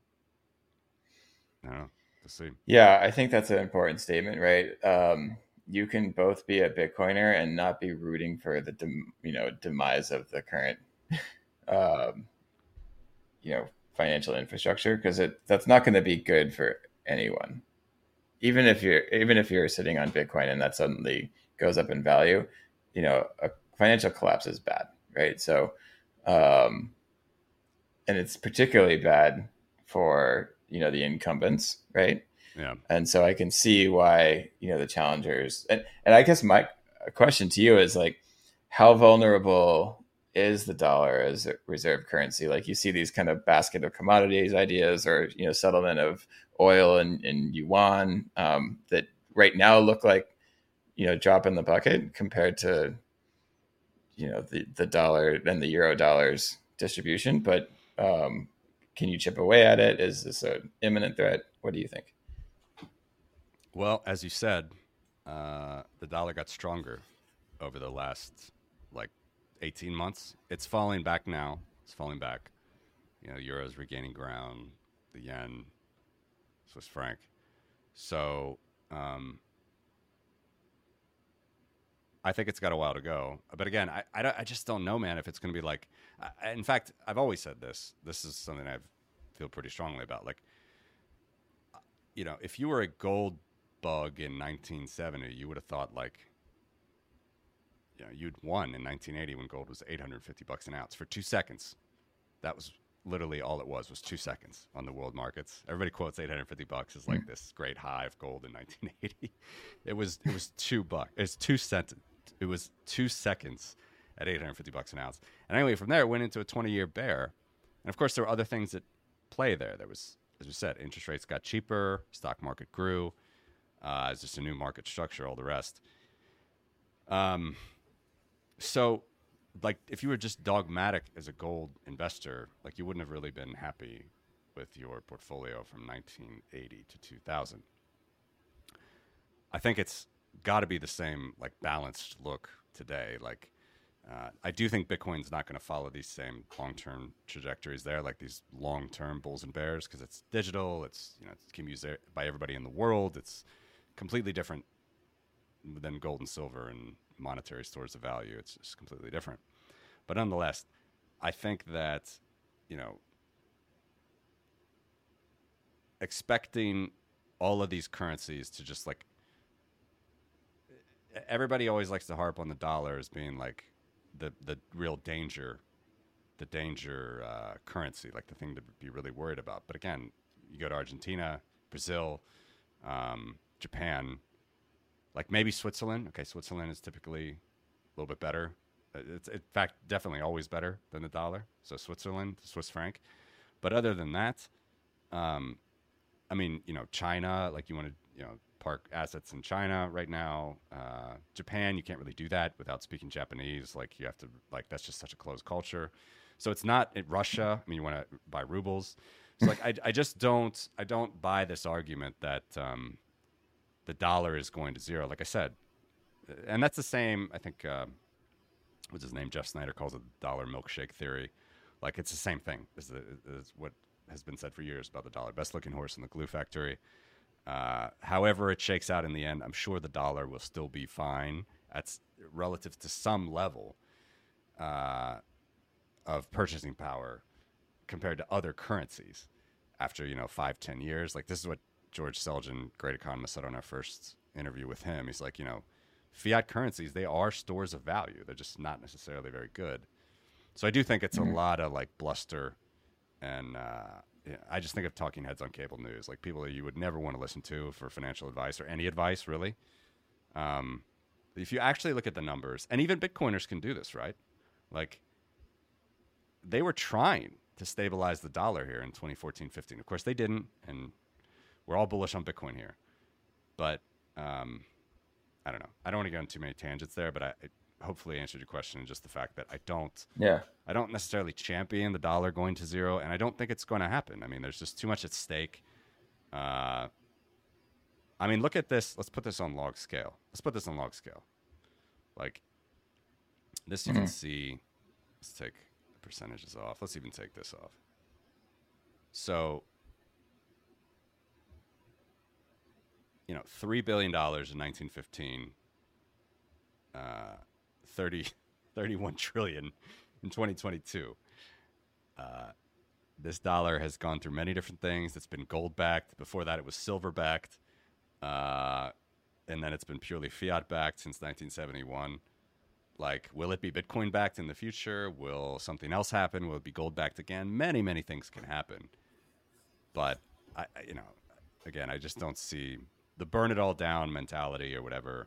know. We'll see. Yeah, I think that's an important statement, right? you can both be a Bitcoiner and not be rooting for the demise of the current um, financial infrastructure, because that's not going to be good for anyone. Even if you're sitting on Bitcoin and that suddenly goes up in value, a financial collapse is bad, right? So, um, and it's particularly bad for the incumbents, right? Yeah. And so I can see why the challengers, and I guess my question to you is like, how vulnerable is the dollar as a reserve currency? Like, you see these kind of basket of commodities ideas, or settlement of oil and yuan, that right now look like drop in the bucket compared to the dollar and the euro dollars distribution. But can you chip away at it? Is this an imminent threat? What do you think? Well, as you said, the dollar got stronger over the last like 18 months. It's falling back now. It's falling back. Euro's regaining ground, the yen, Swiss franc. So I think it's got a while to go. But again, I just don't know, man, if it's going to be like. In fact, I've always said this. This is something I feel pretty strongly about. Like, if you were a gold bug in 1970, you would have thought like, you'd won in 1980 when gold was $850 an ounce for 2 seconds. That was literally all it was 2 seconds on the world markets. Everybody quotes $850 as like this great high of gold in 1980. It was $2. It's 2 cents. It was 2 seconds at $850 an ounce. And anyway, from there it went into a 20-year bear. And of course, there were other things that play there. There was, as we said, interest rates got cheaper, stock market grew. It's just a new market structure, all the rest. So, like, if you were just dogmatic as a gold investor, like, you wouldn't have really been happy with your portfolio from 1980 to 2000. I think it's got to be the same, like, balanced look today. Like, I do think Bitcoin's not going to follow these same long-term trajectories there, like these long-term bulls and bears, because it's digital. It's it can be used by everybody in the world. It's completely different than gold and silver and monetary stores of value. It's just completely different. But nonetheless, I think that, expecting all of these currencies to just like, everybody always likes to harp on the dollar as being like the real danger, currency, like the thing to be really worried about. But again, you go to Argentina, Brazil, Japan, like maybe Switzerland. Okay, Switzerland is typically a little bit better. It's in fact definitely always better than the dollar. So Switzerland, Swiss franc. But other than that, I mean, China, like you want to, park assets in China right now. Japan, you can't really do that without speaking Japanese. Like you have to, like that's just such a closed culture. So it's not in Russia. I mean, you want to buy rubles. So like I just don't buy this argument that the dollar is going to zero. Like I said, and that's the same. I think what's his name? Jeff Snyder calls it the dollar milkshake theory. Like it's the same thing. Is what has been said for years about the dollar. Best looking horse in the glue factory. However it shakes out in the end, I'm sure the dollar will still be fine at relative to some level of purchasing power compared to other currencies after 5-10 years. Like this is what George Selgin, great economist, said on our first interview with him. He's like, fiat currencies, they are stores of value. They're just not necessarily very good. So I do think it's a lot of like bluster, and I just think of talking heads on cable news, like people that you would never want to listen to for financial advice or any advice, really. If you actually look at the numbers, and even Bitcoiners can do this, right? Like they were trying to stabilize the dollar here in 2014-15. Of course, they didn't, and we're all bullish on Bitcoin here. But I don't know. I don't want to go into too many tangents there, but I hopefully answered your question in just the fact that I don't necessarily champion the dollar going to zero, and I don't think it's going to happen. I mean, there's just too much at stake. I mean, look at this. Let's put this on log scale. Like this, you can see. Let's take the percentages off. Let's even take this off. So, $3 billion in 1915 30, 31 trillion in 2022. This dollar has gone through many different things. It's been gold backed. Before that, it was silver backed. And then it's been purely fiat backed since 1971. Like, will it be Bitcoin backed in the future? Will something else happen? Will it be gold backed again? Many, many things can happen. But, again, I just don't see the burn it all down mentality or whatever.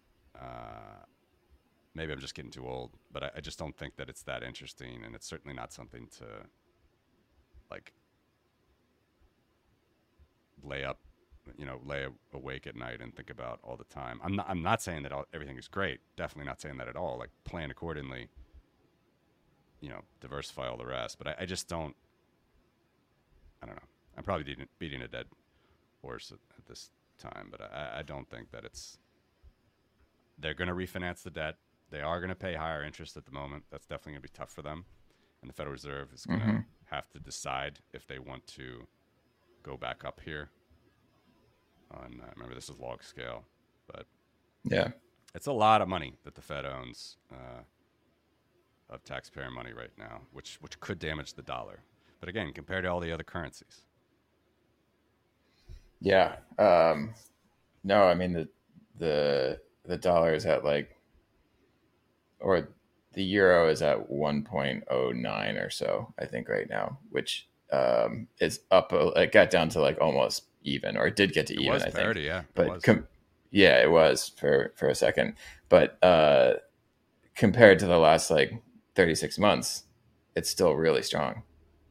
Maybe I'm just getting too old, but I just don't think that it's that interesting. And it's certainly not something to, like, lay awake at night and think about all the time. I'm not saying that everything is great. Definitely not saying that at all. Like, plan accordingly, diversify all the rest. But I just don't, I don't know. I'm probably beating a dead horse at this time, but I don't think that they're going to refinance the debt. They are going to pay higher interest at the moment. That's definitely going to be tough for them. And the Federal Reserve is going to have to decide if they want to go back up here. Remember, this is log scale, but yeah, it's a lot of money that the Fed owns of taxpayer money right now, which could damage the dollar. But again, compared to all the other currencies. Yeah. No, I mean the dollar is at or the euro is at 1.09 or so, I think right now, which is up. It got down to almost even, or it did get to even. Was I parity, think. Yeah. But it was for a second. But compared to the last 36 months, it's still really strong.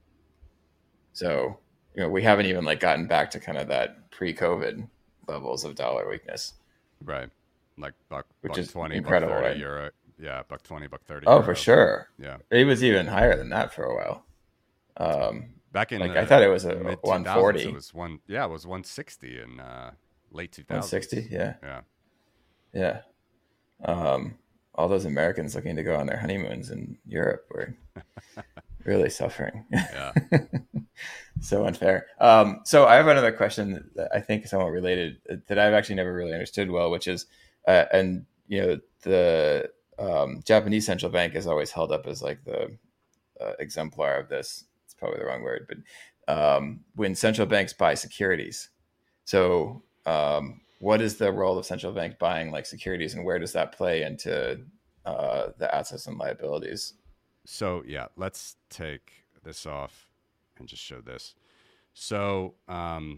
So we haven't even gotten back to kind of that pre-COVID levels of dollar weakness. Right. Like buck 20, incredible, buck 30 right? euro. Yeah, buck 20, buck 30. Oh, euro. for sure. Yeah. It was even higher than that for a while. Back in I thought it was a mid 140. It was 160 in late 2000s. 160, yeah. Yeah. All those Americans looking to go on their honeymoons in Europe were really suffering. Yeah. So unfair. So I have another question that I think is somewhat related that I've actually never really understood well, which is, the Japanese central bank is always held up as the exemplar of this. It's probably the wrong word, but when central banks buy securities, so what is the role of central bank buying securities, and where does that play into the assets and liabilities? So yeah, let's take this off and just show this. So to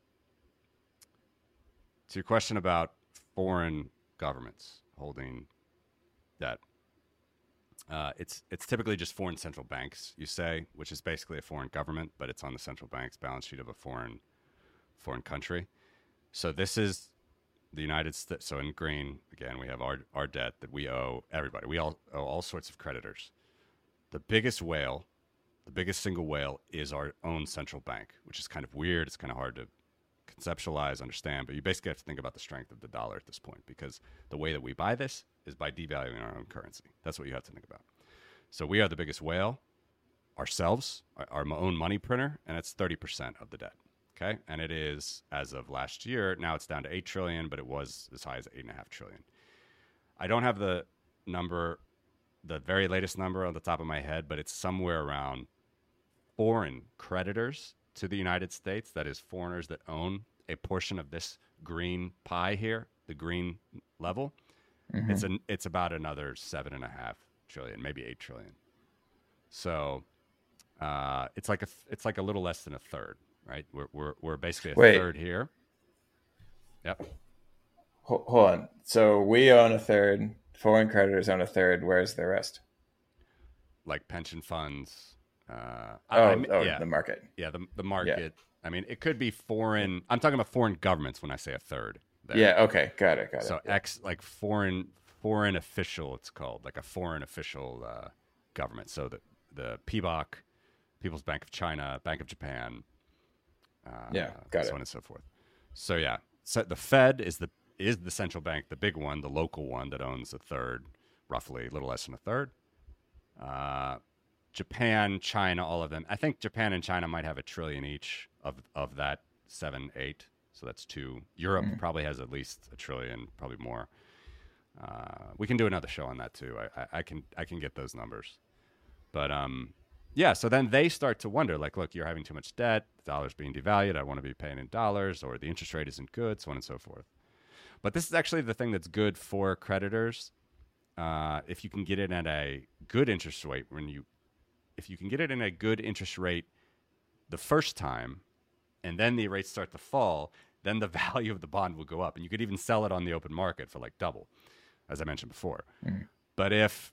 your question about foreign governments holding debt, it's typically just foreign central banks, you say, which is basically a foreign government, but it's on the central bank's balance sheet of a foreign country. So this is the United States. So in green, again, we have our debt that we owe everybody. We all owe all sorts of creditors. The biggest single whale is our own central bank, which is kind of weird. It's kind of hard to conceptualize, understand, but you basically have to think about the strength of the dollar at this point, because the way that we buy this is by devaluing our own currency. That's what you have to think about. So we are the biggest whale ourselves, our own money printer, and it's 30% of the debt. Okay. And it is, as of last year, now it's down to 8 trillion, but it was as high as 8.5 trillion. I don't have the very latest number on the top of my head, but it's somewhere around foreign creditors to the United States, that is foreigners that own a portion of this green pie here, the green level. Mm-hmm. It's about another 7.5 trillion, maybe 8 trillion. So it's like a little less than a third, right? We're basically a third here. Yep. Hold on. So we own a third, foreign creditors own a third. Where's the rest? Like pension funds. The market. Yeah, the market. Yeah. I mean, it could be foreign. I'm talking about foreign governments when I say a third. There. Yeah. Okay. Got it. So foreign official. It's called like a foreign official government. So the PBOC, People's Bank of China, Bank of Japan. Got so it. on and so forth. So yeah, so the Fed is the central bank, the big one, the local one that owns a third, roughly a little less than a third. Japan, China, all of them. I think Japan and China might have $1 trillion each of that 7, 8. So that's 2. Europe probably has at least $1 trillion, probably more. We can do another show on that too. I can get those numbers, but yeah. So then they start to wonder, like, look, you're having too much debt. The dollar's being devalued. I want to be paying in dollars, or the interest rate isn't good, so on and so forth. But this is actually the thing that's good for creditors. If you can get it at a good interest rate, if you can get it in a good interest rate the first time, and then the rates start to fall, then the value of the bond will go up, and you could even sell it on the open market for like double, as I mentioned before. Mm. But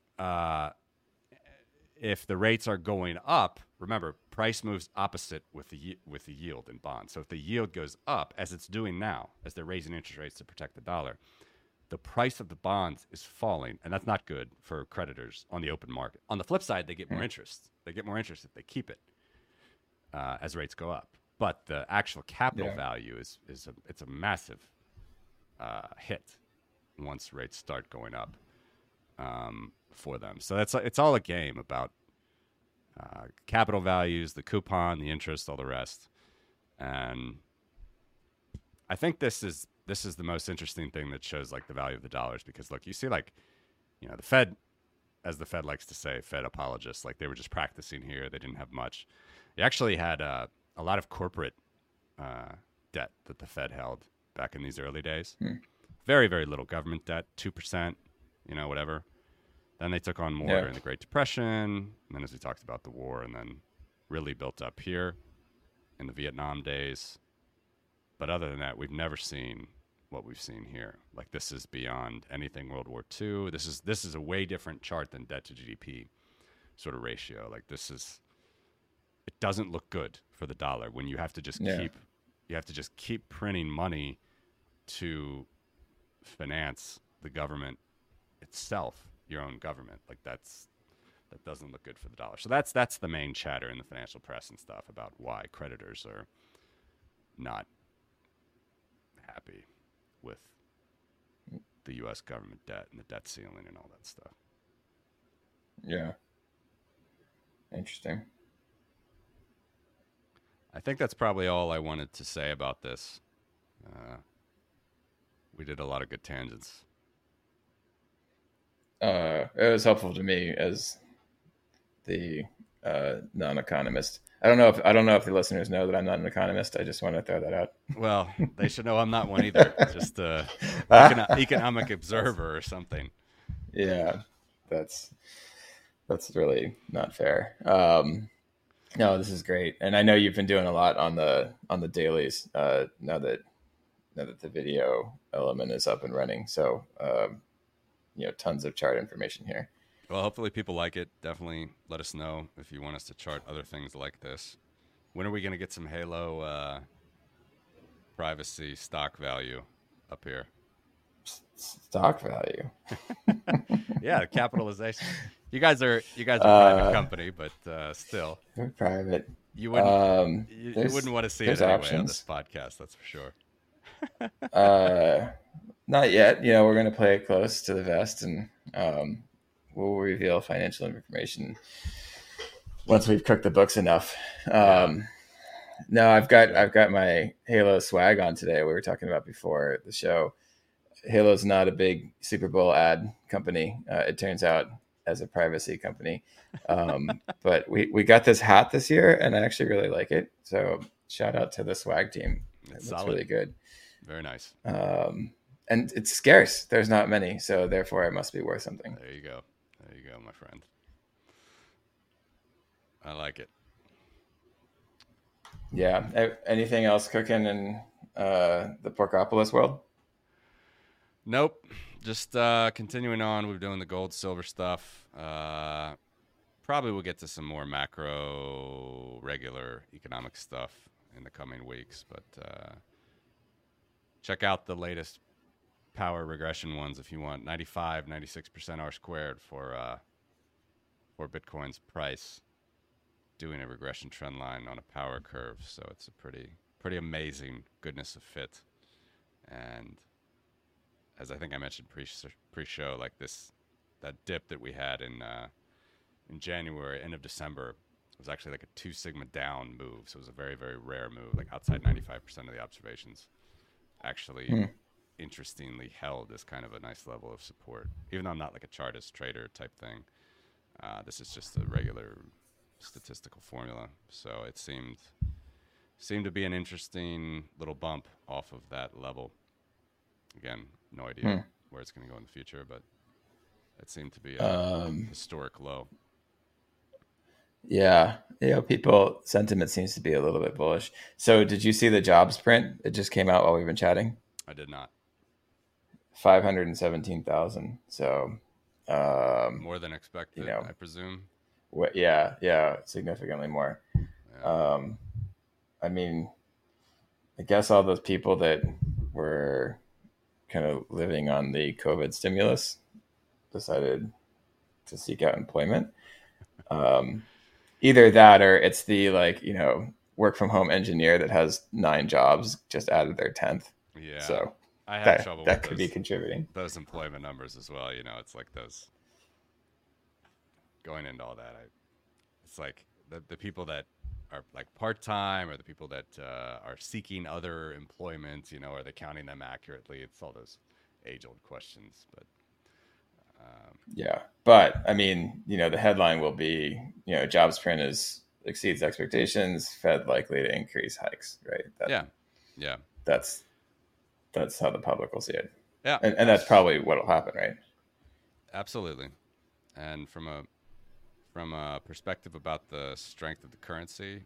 if the rates are going up, remember, price moves opposite with the yield in bonds. So if the yield goes up, as it's doing now, as they're raising interest rates to protect the dollar, the price of the bonds is falling, and that's not good for creditors on the open market. On the flip side, they get more interest. They get more interest if they keep it as rates go up. But the actual capital value is a massive hit once rates start going up for them. So it's all a game about capital values, the coupon, the interest, all the rest. And I think this is the most interesting thing that shows like the value of the dollars, because look, you see, like, you know, the Fed, as the Fed likes to say, Fed apologists, like they were just practicing here. They didn't have much. They actually had a lot of corporate debt that the Fed held back in these early days. Very, very little government debt, 2%, you know, whatever. Then they took on more during the Great Depression, and then, as we talked about, the war, and then really built up here in the Vietnam days. But other than that, we've never seen what we've seen here. Like, this is beyond anything World War II. This is a way different chart than debt to GDP sort of ratio. Like, it doesn't look good for the dollar when you have to just keep printing money to finance the government itself, your own government. Like, that doesn't look good for the dollar. So that's the main chatter in the financial press and stuff about why creditors are not happy with the U.S. government debt and the debt ceiling and all that stuff. Yeah. Interesting. I think that's probably all I wanted to say about this. We did a lot of good tangents. It was helpful to me as the non-economist. I don't know if the listeners know that I'm not an economist. I just want to throw that out. Well, they should know I'm not one either. Just economic observer or something. Yeah, that's really not fair. No, this is great, and I know you've been doing a lot on the dailies now that the video element is up and running. So tons of chart information here. Well, hopefully people like it. Definitely let us know if you want us to chart other things like this. When are we going to get some Halo privacy stock value up here? Stock value? Yeah, capitalization. You guys are a private company, but still. We're private. You wouldn't you wouldn't want to see it anyway options on this podcast, that's for sure. Not yet. We're going to play it close to the vest, and we'll reveal financial information once we've cooked the books enough. No, I've got my Halo swag on today. We were talking about before the show. Halo's not a big Super Bowl ad company. It turns out, as a privacy company. But we got this hat this year, and I actually really like it. So shout out to the swag team. It's really good. Very nice. And it's scarce. There's not many, so therefore it must be worth something. There you go, my friend. I like it. Yeah. Anything else cooking in the Porkopolis world? Nope. Just continuing on. We're doing the gold, silver stuff. Probably we'll get to some more macro, regular economic stuff in the coming weeks. But check out the latest power regression ones if you want. 96% R squared for Bitcoin's price, doing a regression trend line on a power curve. So it's a pretty amazing goodness of fit. And as I think I mentioned pre-show, like that dip that we had in January, end of December, was actually like a 2 sigma down move. So it was a very, very rare move. Like outside 95% of the observations actually interestingly held as kind of a nice level of support. Even though I'm not like a chartist trader type thing, this is just a regular statistical formula. So it seemed to be an interesting little bump off of that level. Again, no idea where it's going to go in the future, but it seemed to be a historic low. Yeah. People sentiment seems to be a little bit bullish. So did you see the jobs print? It just came out while we've been chatting. I did not. 517,000. So more than expected, I presume. Yeah, significantly more. Yeah. I mean, I guess all those people that were kind of living on the COVID stimulus decided to seek out employment. Either that or it's the work from home engineer that has 9 jobs just added their 10th. Yeah. So I have trouble that with could be contributing. Those employment numbers as well. It's like those going into all that. It's like the people that are like part-time or the people that are seeking other employment, are they counting them accurately? It's all those age-old questions, but yeah. But I mean, the headline will be, jobs print exceeds expectations, Fed likely to increase hikes, right? Yeah. That's how the public will see it. Yeah. And that's probably what'll happen, right? Absolutely. And from a perspective about the strength of the currency,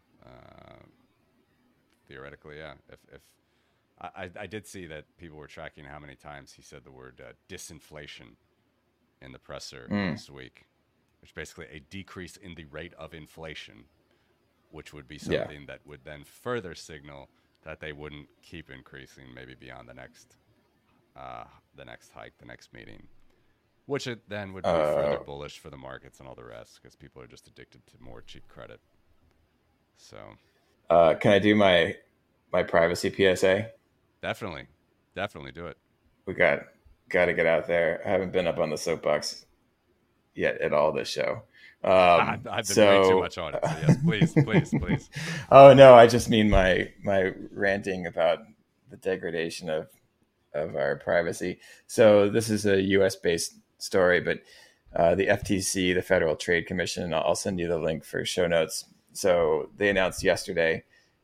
theoretically, yeah. If I did see that people were tracking how many times he said the word disinflation in the presser this week, which is basically a decrease in the rate of inflation, which would be something that would then further signal that they wouldn't keep increasing maybe beyond the next hike, the next meeting, which it then would be further bullish for the markets and all the rest because people are just addicted to more cheap credit. So, can I do my privacy PSA? Definitely do it. We got to get out there. I haven't been up on the soapbox yet at all this show. I've been way too much on it. So yes, please. Oh no, I just mean my ranting about the degradation of our privacy. So this is a U.S. based story, but the FTC, the Federal Trade Commission, I'll send you the link for show notes. So they announced yesterday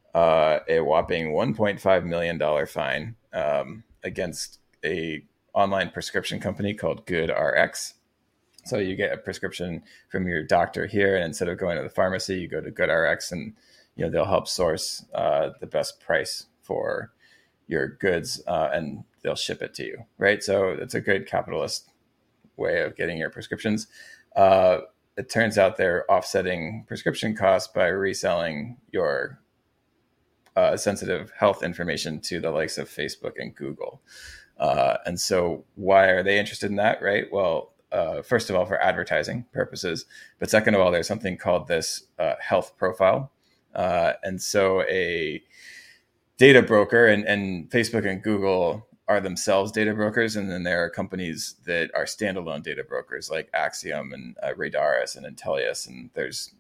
a whopping $1.5 million fine against a online prescription company called GoodRx. So you get a prescription from your doctor here, and instead of going to the pharmacy, you go to GoodRx, and they'll help source the best price for your goods, and they'll ship it to you, right? So it's a good capitalist way of getting your prescriptions. It turns out they're offsetting prescription costs by reselling your sensitive health information to the likes of Facebook and Google. And so why are they interested in that, right? Well, first of all, for advertising purposes, but second of all, there's something called this health profile. And so a data broker and Facebook and Google are themselves data brokers. And then there are companies that are standalone data brokers like Axiom and Radaris and Intellius. And there's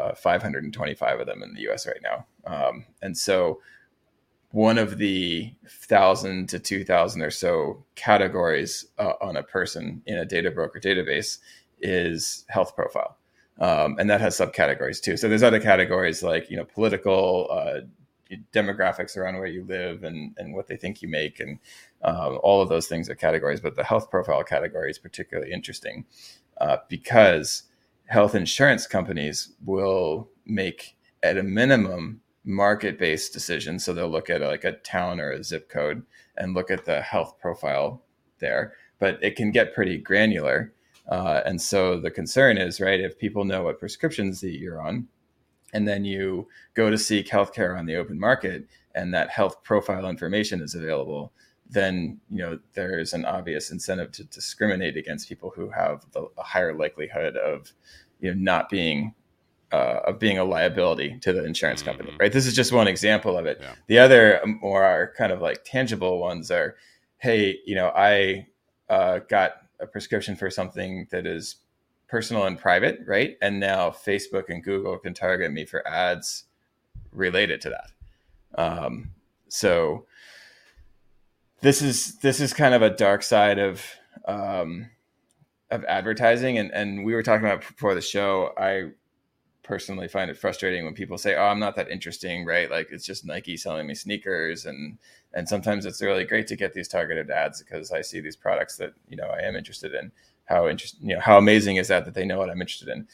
525 of them in the US right now. And so one of the 1,000 to 2,000 or so categories on a person in a data broker database is health profile. And that has subcategories too. So there's other categories like, political, demographics around where you live and what they think you make. And all of those things are categories. But the health profile category is particularly interesting because health insurance companies will make, at a minimum, market-based decisions. So they'll look at like a town or a zip code and look at the health profile there. But it can get pretty granular. And so the concern is, right, if people know what prescriptions that you're on, and then you go to seek healthcare on the open market and that health profile information is available, then, there's an obvious incentive to discriminate against people who have a higher likelihood of, not being a liability to the insurance company, right? This is just one example of it. Yeah. The other more kind of like tangible ones are, hey, I got a prescription for something that is personal and private, right? And now Facebook and Google can target me for ads related to that. So This is kind of a dark side um, of advertising, and we were talking about before the show. I personally find it frustrating when people say, "Oh, I'm not that interesting," right? Like it's just Nike selling me sneakers, and sometimes it's really great to get these targeted ads because I see these products that I am interested in. How amazing is that they know what I'm interested in?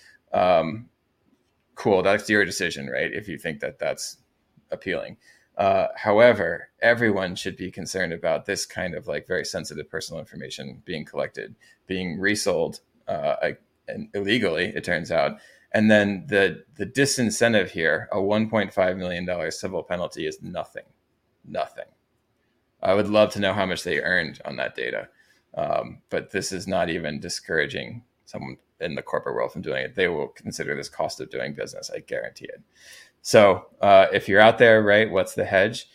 Cool, that's your decision, right? If you think that that's appealing. However, everyone should be concerned about this kind of like very sensitive personal information being collected, being resold and illegally, it turns out. And then the disincentive here, a $1.5 million civil penalty, is nothing. Nothing. I would love to know how much they earned on that data. But this is not even discouraging someone in the corporate world from doing it. They will consider this cost of doing business. I guarantee it. So if you're out there, right, what's the hedge?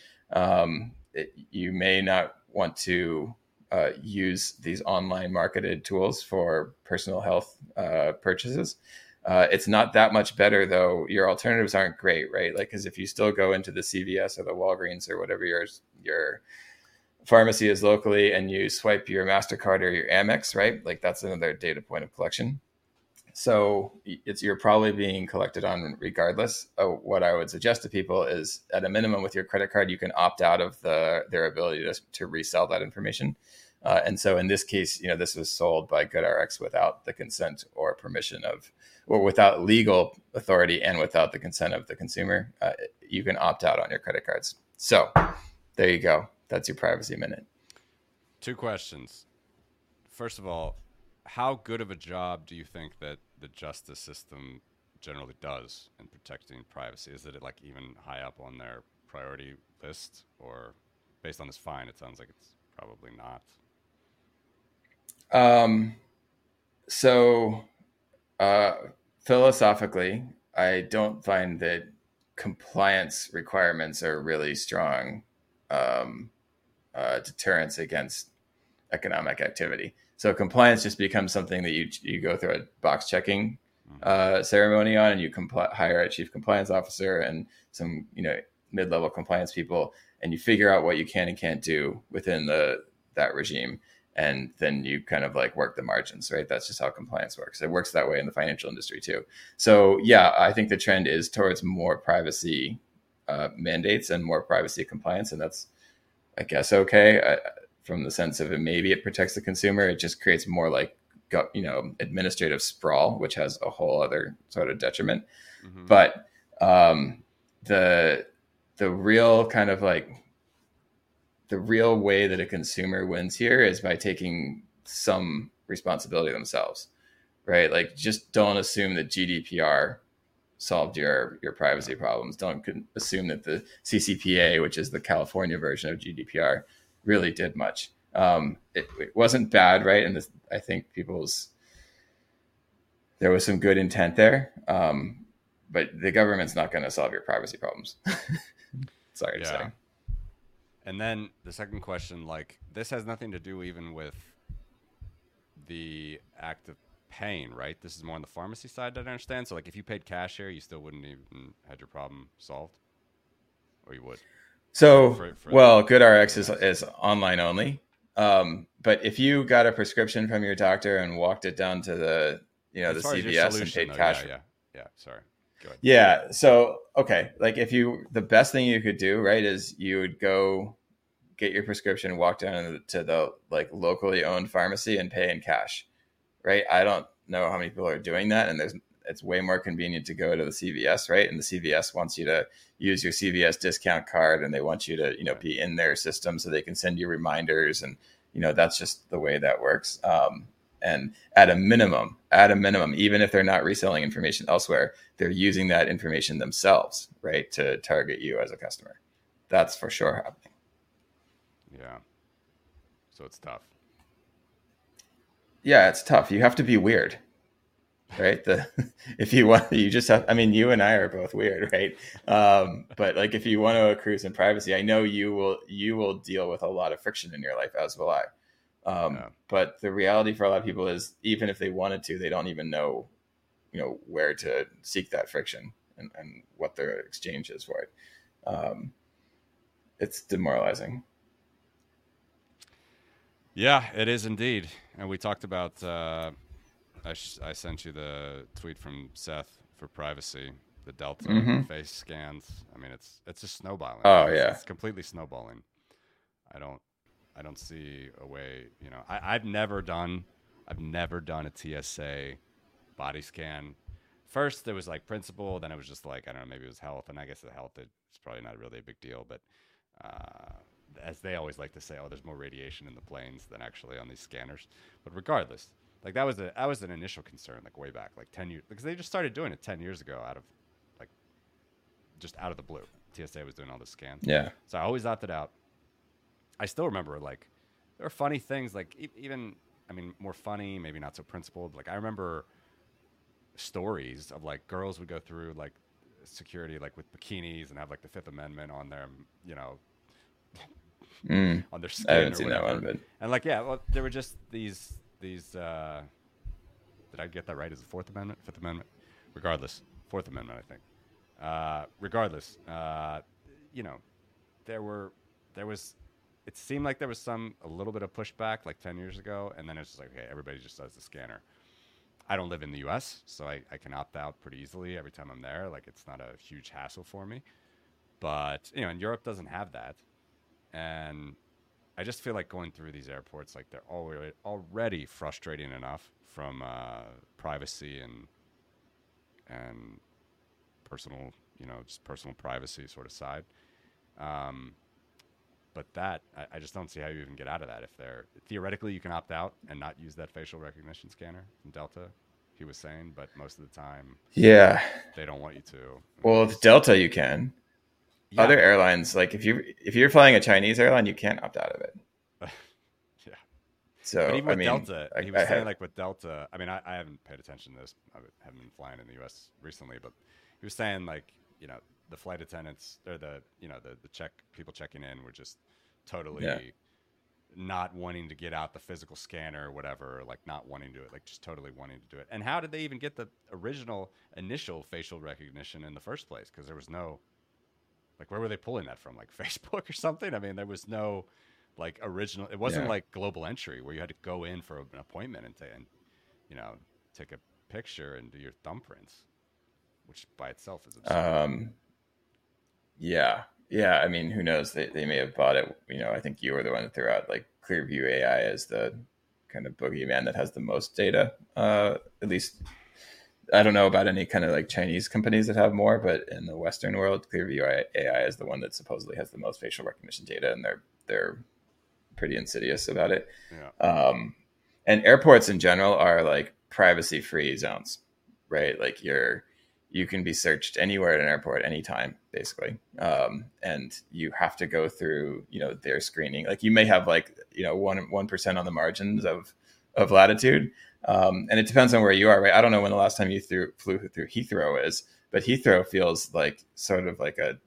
You may not want to use these online marketed tools for personal health purchases. It's not that much better, though. Your alternatives aren't great, right? Like, because if you still go into the CVS or the Walgreens or whatever your pharmacy is locally, and you swipe your MasterCard or your Amex, right? Like that's another data point of collection. So you're probably being collected on regardless. What I would suggest to people is, at a minimum, with your credit card, you can opt out of their ability to resell that information. And so in this case, this was sold by GoodRx without the consent or permission or without legal authority and without the consent of the consumer. You can opt out on your credit cards. So there you go. That's your privacy minute. 2 questions. First of all, how good of a job do you think that the justice system generally does in protecting privacy? Is it like even high up on their priority list, or based on this fine, it sounds like it's probably not? So philosophically, I don't find that compliance requirements are really strong deterrence against economic activity. So compliance just becomes something that you go through a box checking ceremony on, and you hire a chief compliance officer and some mid-level compliance people, and you figure out what you can and can't do within that regime, and then you kind of like work the margins, right? That's just how compliance works. It works that way in the financial industry too. So yeah, I think the trend is towards more privacy mandates and more privacy compliance, and that's, I guess, okay. From the sense of maybe it protects the consumer. It just creates more like administrative sprawl, which has a whole other sort of detriment. Mm-hmm. But the real kind of like the real way that a consumer wins here is by taking some responsibility themselves, right? Like, just don't assume that GDPR solved your privacy problems. Don't assume that the CCPA, which is the California version of GDPR, really did much. It wasn't bad, right? And I think there was some good intent there, but the government's not going to solve your privacy problems. Sorry to say. And then the second question, like, this has nothing to do even with the act of paying, right? This is more on the pharmacy side that I understand. So like, if you paid cash here, you still wouldn't even had your problem solved, or you would? So, well, GoodRx is online only. But if you got a prescription from your doctor and walked it down to the the CVS and paid cash, yeah. Sorry. Go ahead. Yeah. So, okay, like the best thing you could do, right, is you would go get your prescription, walk down to the like locally owned pharmacy and pay in cash, right? I don't know how many people are doing that, and it's way more convenient to go to the CVS, right? And the CVS wants you to use your CVS discount card, and they want you to, be in their system so they can send you reminders. And, that's just the way that works. And at a minimum, even if they're not reselling information elsewhere, they're using that information themselves, right, to target you as a customer. That's for sure happening. Yeah. So it's tough. Yeah, it's tough. You have to be weird. Right. If you want, you just have, I mean, you and I are both weird, right? But like, if you want to accrue some privacy, I know you will deal with a lot of friction in your life, as will I. But the reality for a lot of people is, even if they wanted to, they don't even know, where to seek that friction and what their exchange is for it. It's demoralizing. Yeah, it is indeed. And we talked about. I sent you the tweet from Seth for privacy. The Delta Mm-hmm. face scans. I mean, it's just snowballing. Oh It's yeah. it's completely snowballing. I don't I don't see a way. I've never done a TSA body scan. First, there was like principle. Then it was just like I don't know. Maybe it was health, and I guess the health it's probably not really a big deal. But uh, as they always like to say, oh, there's more radiation in the planes than actually on these scanners. But regardless, like that was an initial concern, like way back, like 10 years, because they just started doing it 10 years ago like just out of the blue. TSA was doing all the scans, Yeah. so I always opted out. I still remember like there were funny things, like even I mean more funny, maybe not so principled. Like I remember stories of like girls would go through like security like with bikinis and have like the Fifth Amendment on their you know on their I skin haven't or seen that one, whatever. but And like yeah, well, there were just these. Did I get that right? Is it Fourth Amendment, Fifth Amendment? Regardless, Fourth Amendment, I think. Regardless, you know, there were there was. It seemed like there was a little bit of pushback like 10 years ago, and then it's just like okay, everybody just does the scanner. I don't live in the U.S., so I can opt out pretty easily every time I'm there. Like it's not a huge hassle for me. But and Europe doesn't have that, and I just feel like going through these airports, like they're already frustrating enough from privacy and personal, just personal privacy sort of side. Um, but that I just don't see how you even get out of that. If they're theoretically you can opt out and not use that facial recognition scanner from Delta, he was saying, but most of the time yeah. they don't want you to. I mean, Well, with Delta, you can. yeah, Other airlines, like if you're flying a Chinese airline, you can't opt out of it. yeah. But So even I with mean, Delta, he I was saying have like with Delta. I mean, I haven't paid attention to this. I haven't been flying in the U.S. recently, but he was saying like the flight attendants or the check people checking in were just totally yeah. not wanting to get out the physical scanner or whatever, like not wanting to do it, like just totally wanting to do it. And how did they even get the original initial facial recognition in the first place? Because there was no like where were they pulling that from? Like Facebook or something? I mean, there was no like original. It wasn't Yeah. like Global Entry where you had to go in for an appointment and take a picture and do your thumbprints, which by itself is absurd. Um, yeah. Yeah. I mean, who knows? They may have bought it. I think you were the one that threw out like Clearview AI as the kind of boogeyman that has the most data. At least I don't know about any kind of like Chinese companies that have more, but in the Western world, Clearview AI is the one that supposedly has the most facial recognition data, and they're pretty insidious about it. Yeah. And airports in general are like privacy free zones, right? Like you can be searched anywhere at an airport anytime, basically, and you have to go through their screening. Like you may have like 1% on the margins of latitude, and it depends on where you are, right? I don't know when the last time you flew through Heathrow is, but Heathrow feels like sort of like a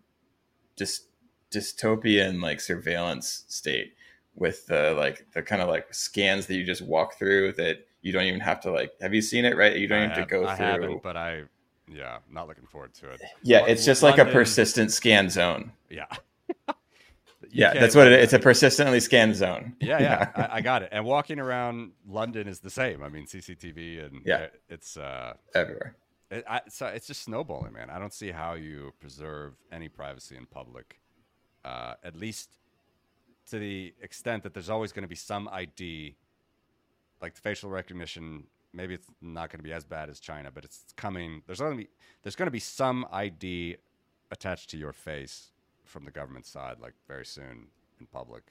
dystopian like surveillance state with the kind of like scans that you just walk through that you don't even have to like. Have you seen it? Right, you don't have to go I through. haven't, but yeah, not looking forward to it. Yeah, it's just like a London, persistent scan zone. yeah. Yeah, that's what it is. It's a persistently scanned zone. Yeah. I got it. And walking around London is the same. I mean, CCTV and Yeah. it's Everywhere. so it's just snowballing, man. I don't see how you preserve any privacy in public, at least to the extent that there's always going to be some ID, like the facial recognition. Maybe it's not going to be as bad as China, but it's coming. There's going to be some ID attached to your face from the government side, like very soon in public.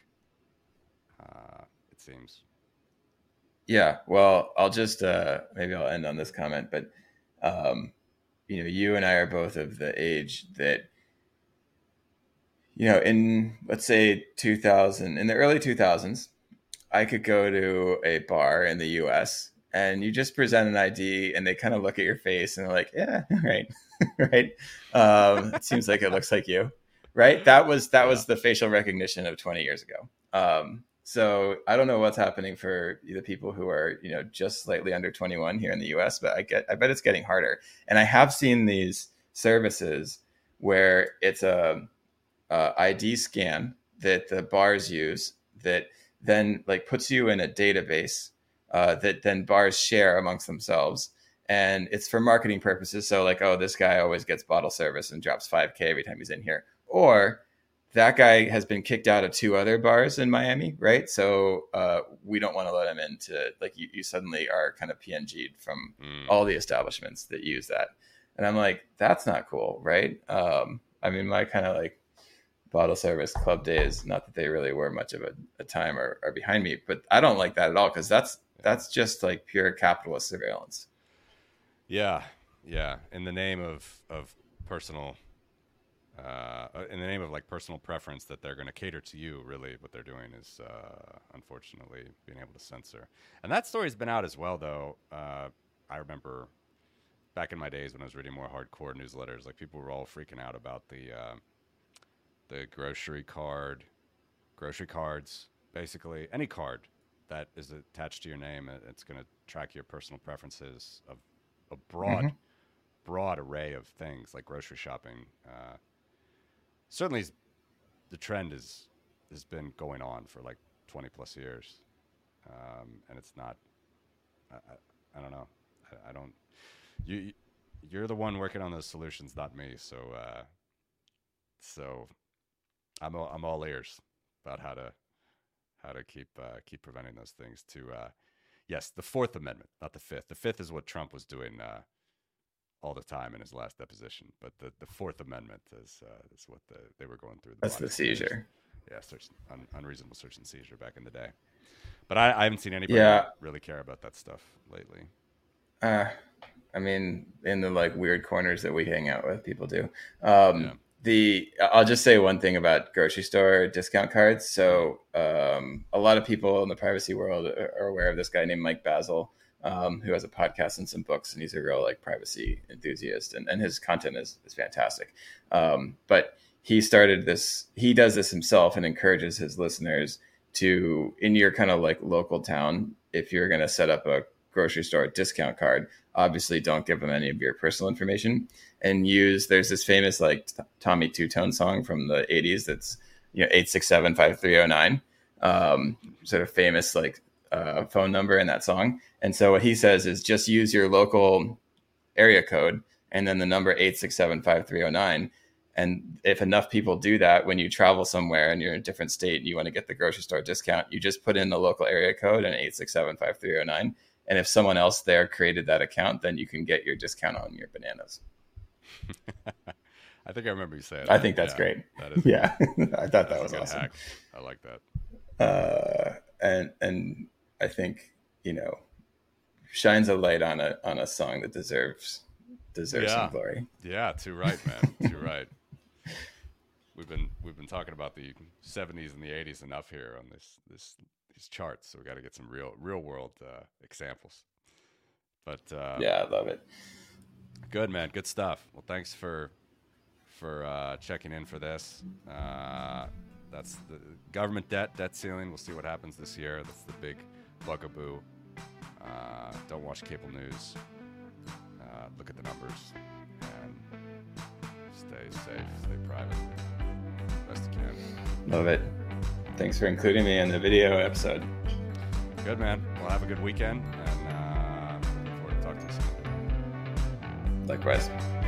It seems. Yeah. Well, I'll just maybe I'll end on this comment, but you and I are both of the age that in let's say 2000, in the early 2000s, I could go to a bar in the U.S. and you just present an ID and they kind of look at your face and they're like, yeah, right, right. It seems like it looks like you. Right. That was the facial recognition of 20 years ago. So I don't know what's happening for the people who are, just slightly under 21 here in the US, but I bet it's getting harder. And I have seen these services where it's a ID scan that the bars use that then like puts you in a database that then bars share amongst themselves. And it's for marketing purposes. So like, oh, this guy always gets bottle service and drops 5K every time he's in here. Or that guy has been kicked out of 2 other bars in Miami, right? So we don't want to let him into, like, you suddenly are kind of PNG'd from all the establishments that use that. And I'm like, that's not cool, right? I mean, my kind of like bottle service club days, not that they really were much of a time, are behind me, but I don't like that at all, because that's just like pure capitalist surveillance. Yeah. In the name of personal, in the name of like personal preference that they're going to cater to you, really what they're doing is, unfortunately, being able to censor. And that story's been out as well, though. I remember back in my days when I was reading more hardcore newsletters, like people were all freaking out about the grocery cards, basically any card that is attached to your name. It's going to track your personal preferences of a broad array of things like grocery shopping. Certainly the trend has been going on for like 20 plus years. And it's not, I don't know. I don't, you're the one working on those solutions, not me. So I'm all ears about how to keep preventing those things. Yes, the Fourth Amendment, not the Fifth. The Fifth is what Trump was doing all the time in his last deposition, but the Fourth Amendment is what they were going through. That's the seizure. Yeah, unreasonable search and seizure back in the day. But I haven't seen anybody really care about that stuff lately. I mean, in the like weird corners that we hang out with, people do. I'll just say one thing about grocery store discount cards. So a lot of people in the privacy world are aware of this guy named Mike Basil, who has a podcast and some books, and he's a real like privacy enthusiast, and his content is fantastic. But he started this, he does this himself and encourages his listeners to, in your kind of like local town, if you're going to set up a grocery store discount card, obviously don't give them any of your personal information, and there's this famous like Tommy Two-Tone song from the 80s that's 867-5309, sort of famous like phone number in that song. And so what he says is just use your local area code and then the number 867-5309. And if enough people do that, when you travel somewhere and you're in a different state and you want to get the grocery store discount, you just put in the local area code and 867-5309. And if someone else there created that account, then you can get your discount on your bananas. I think I remember you saying that. I think that's great. That is I thought that was awesome. Hack. I like that. And I think, shines a light on a song that deserves some glory. Yeah, too right, man. Too right. We've been talking about the 70s and the 80s enough here on these charts, so we got to get some real world examples. But I love it. Good, man. Good stuff. Well, thanks for checking in for this. That's the government debt ceiling. We'll see what happens this year. That's the big bugaboo. Don't watch cable news. Look at the numbers and stay safe, stay private, best you can. Love it. Thanks for including me in the video episode. Good, man. Well, have a good weekend, and look forward to talking to you soon. Likewise.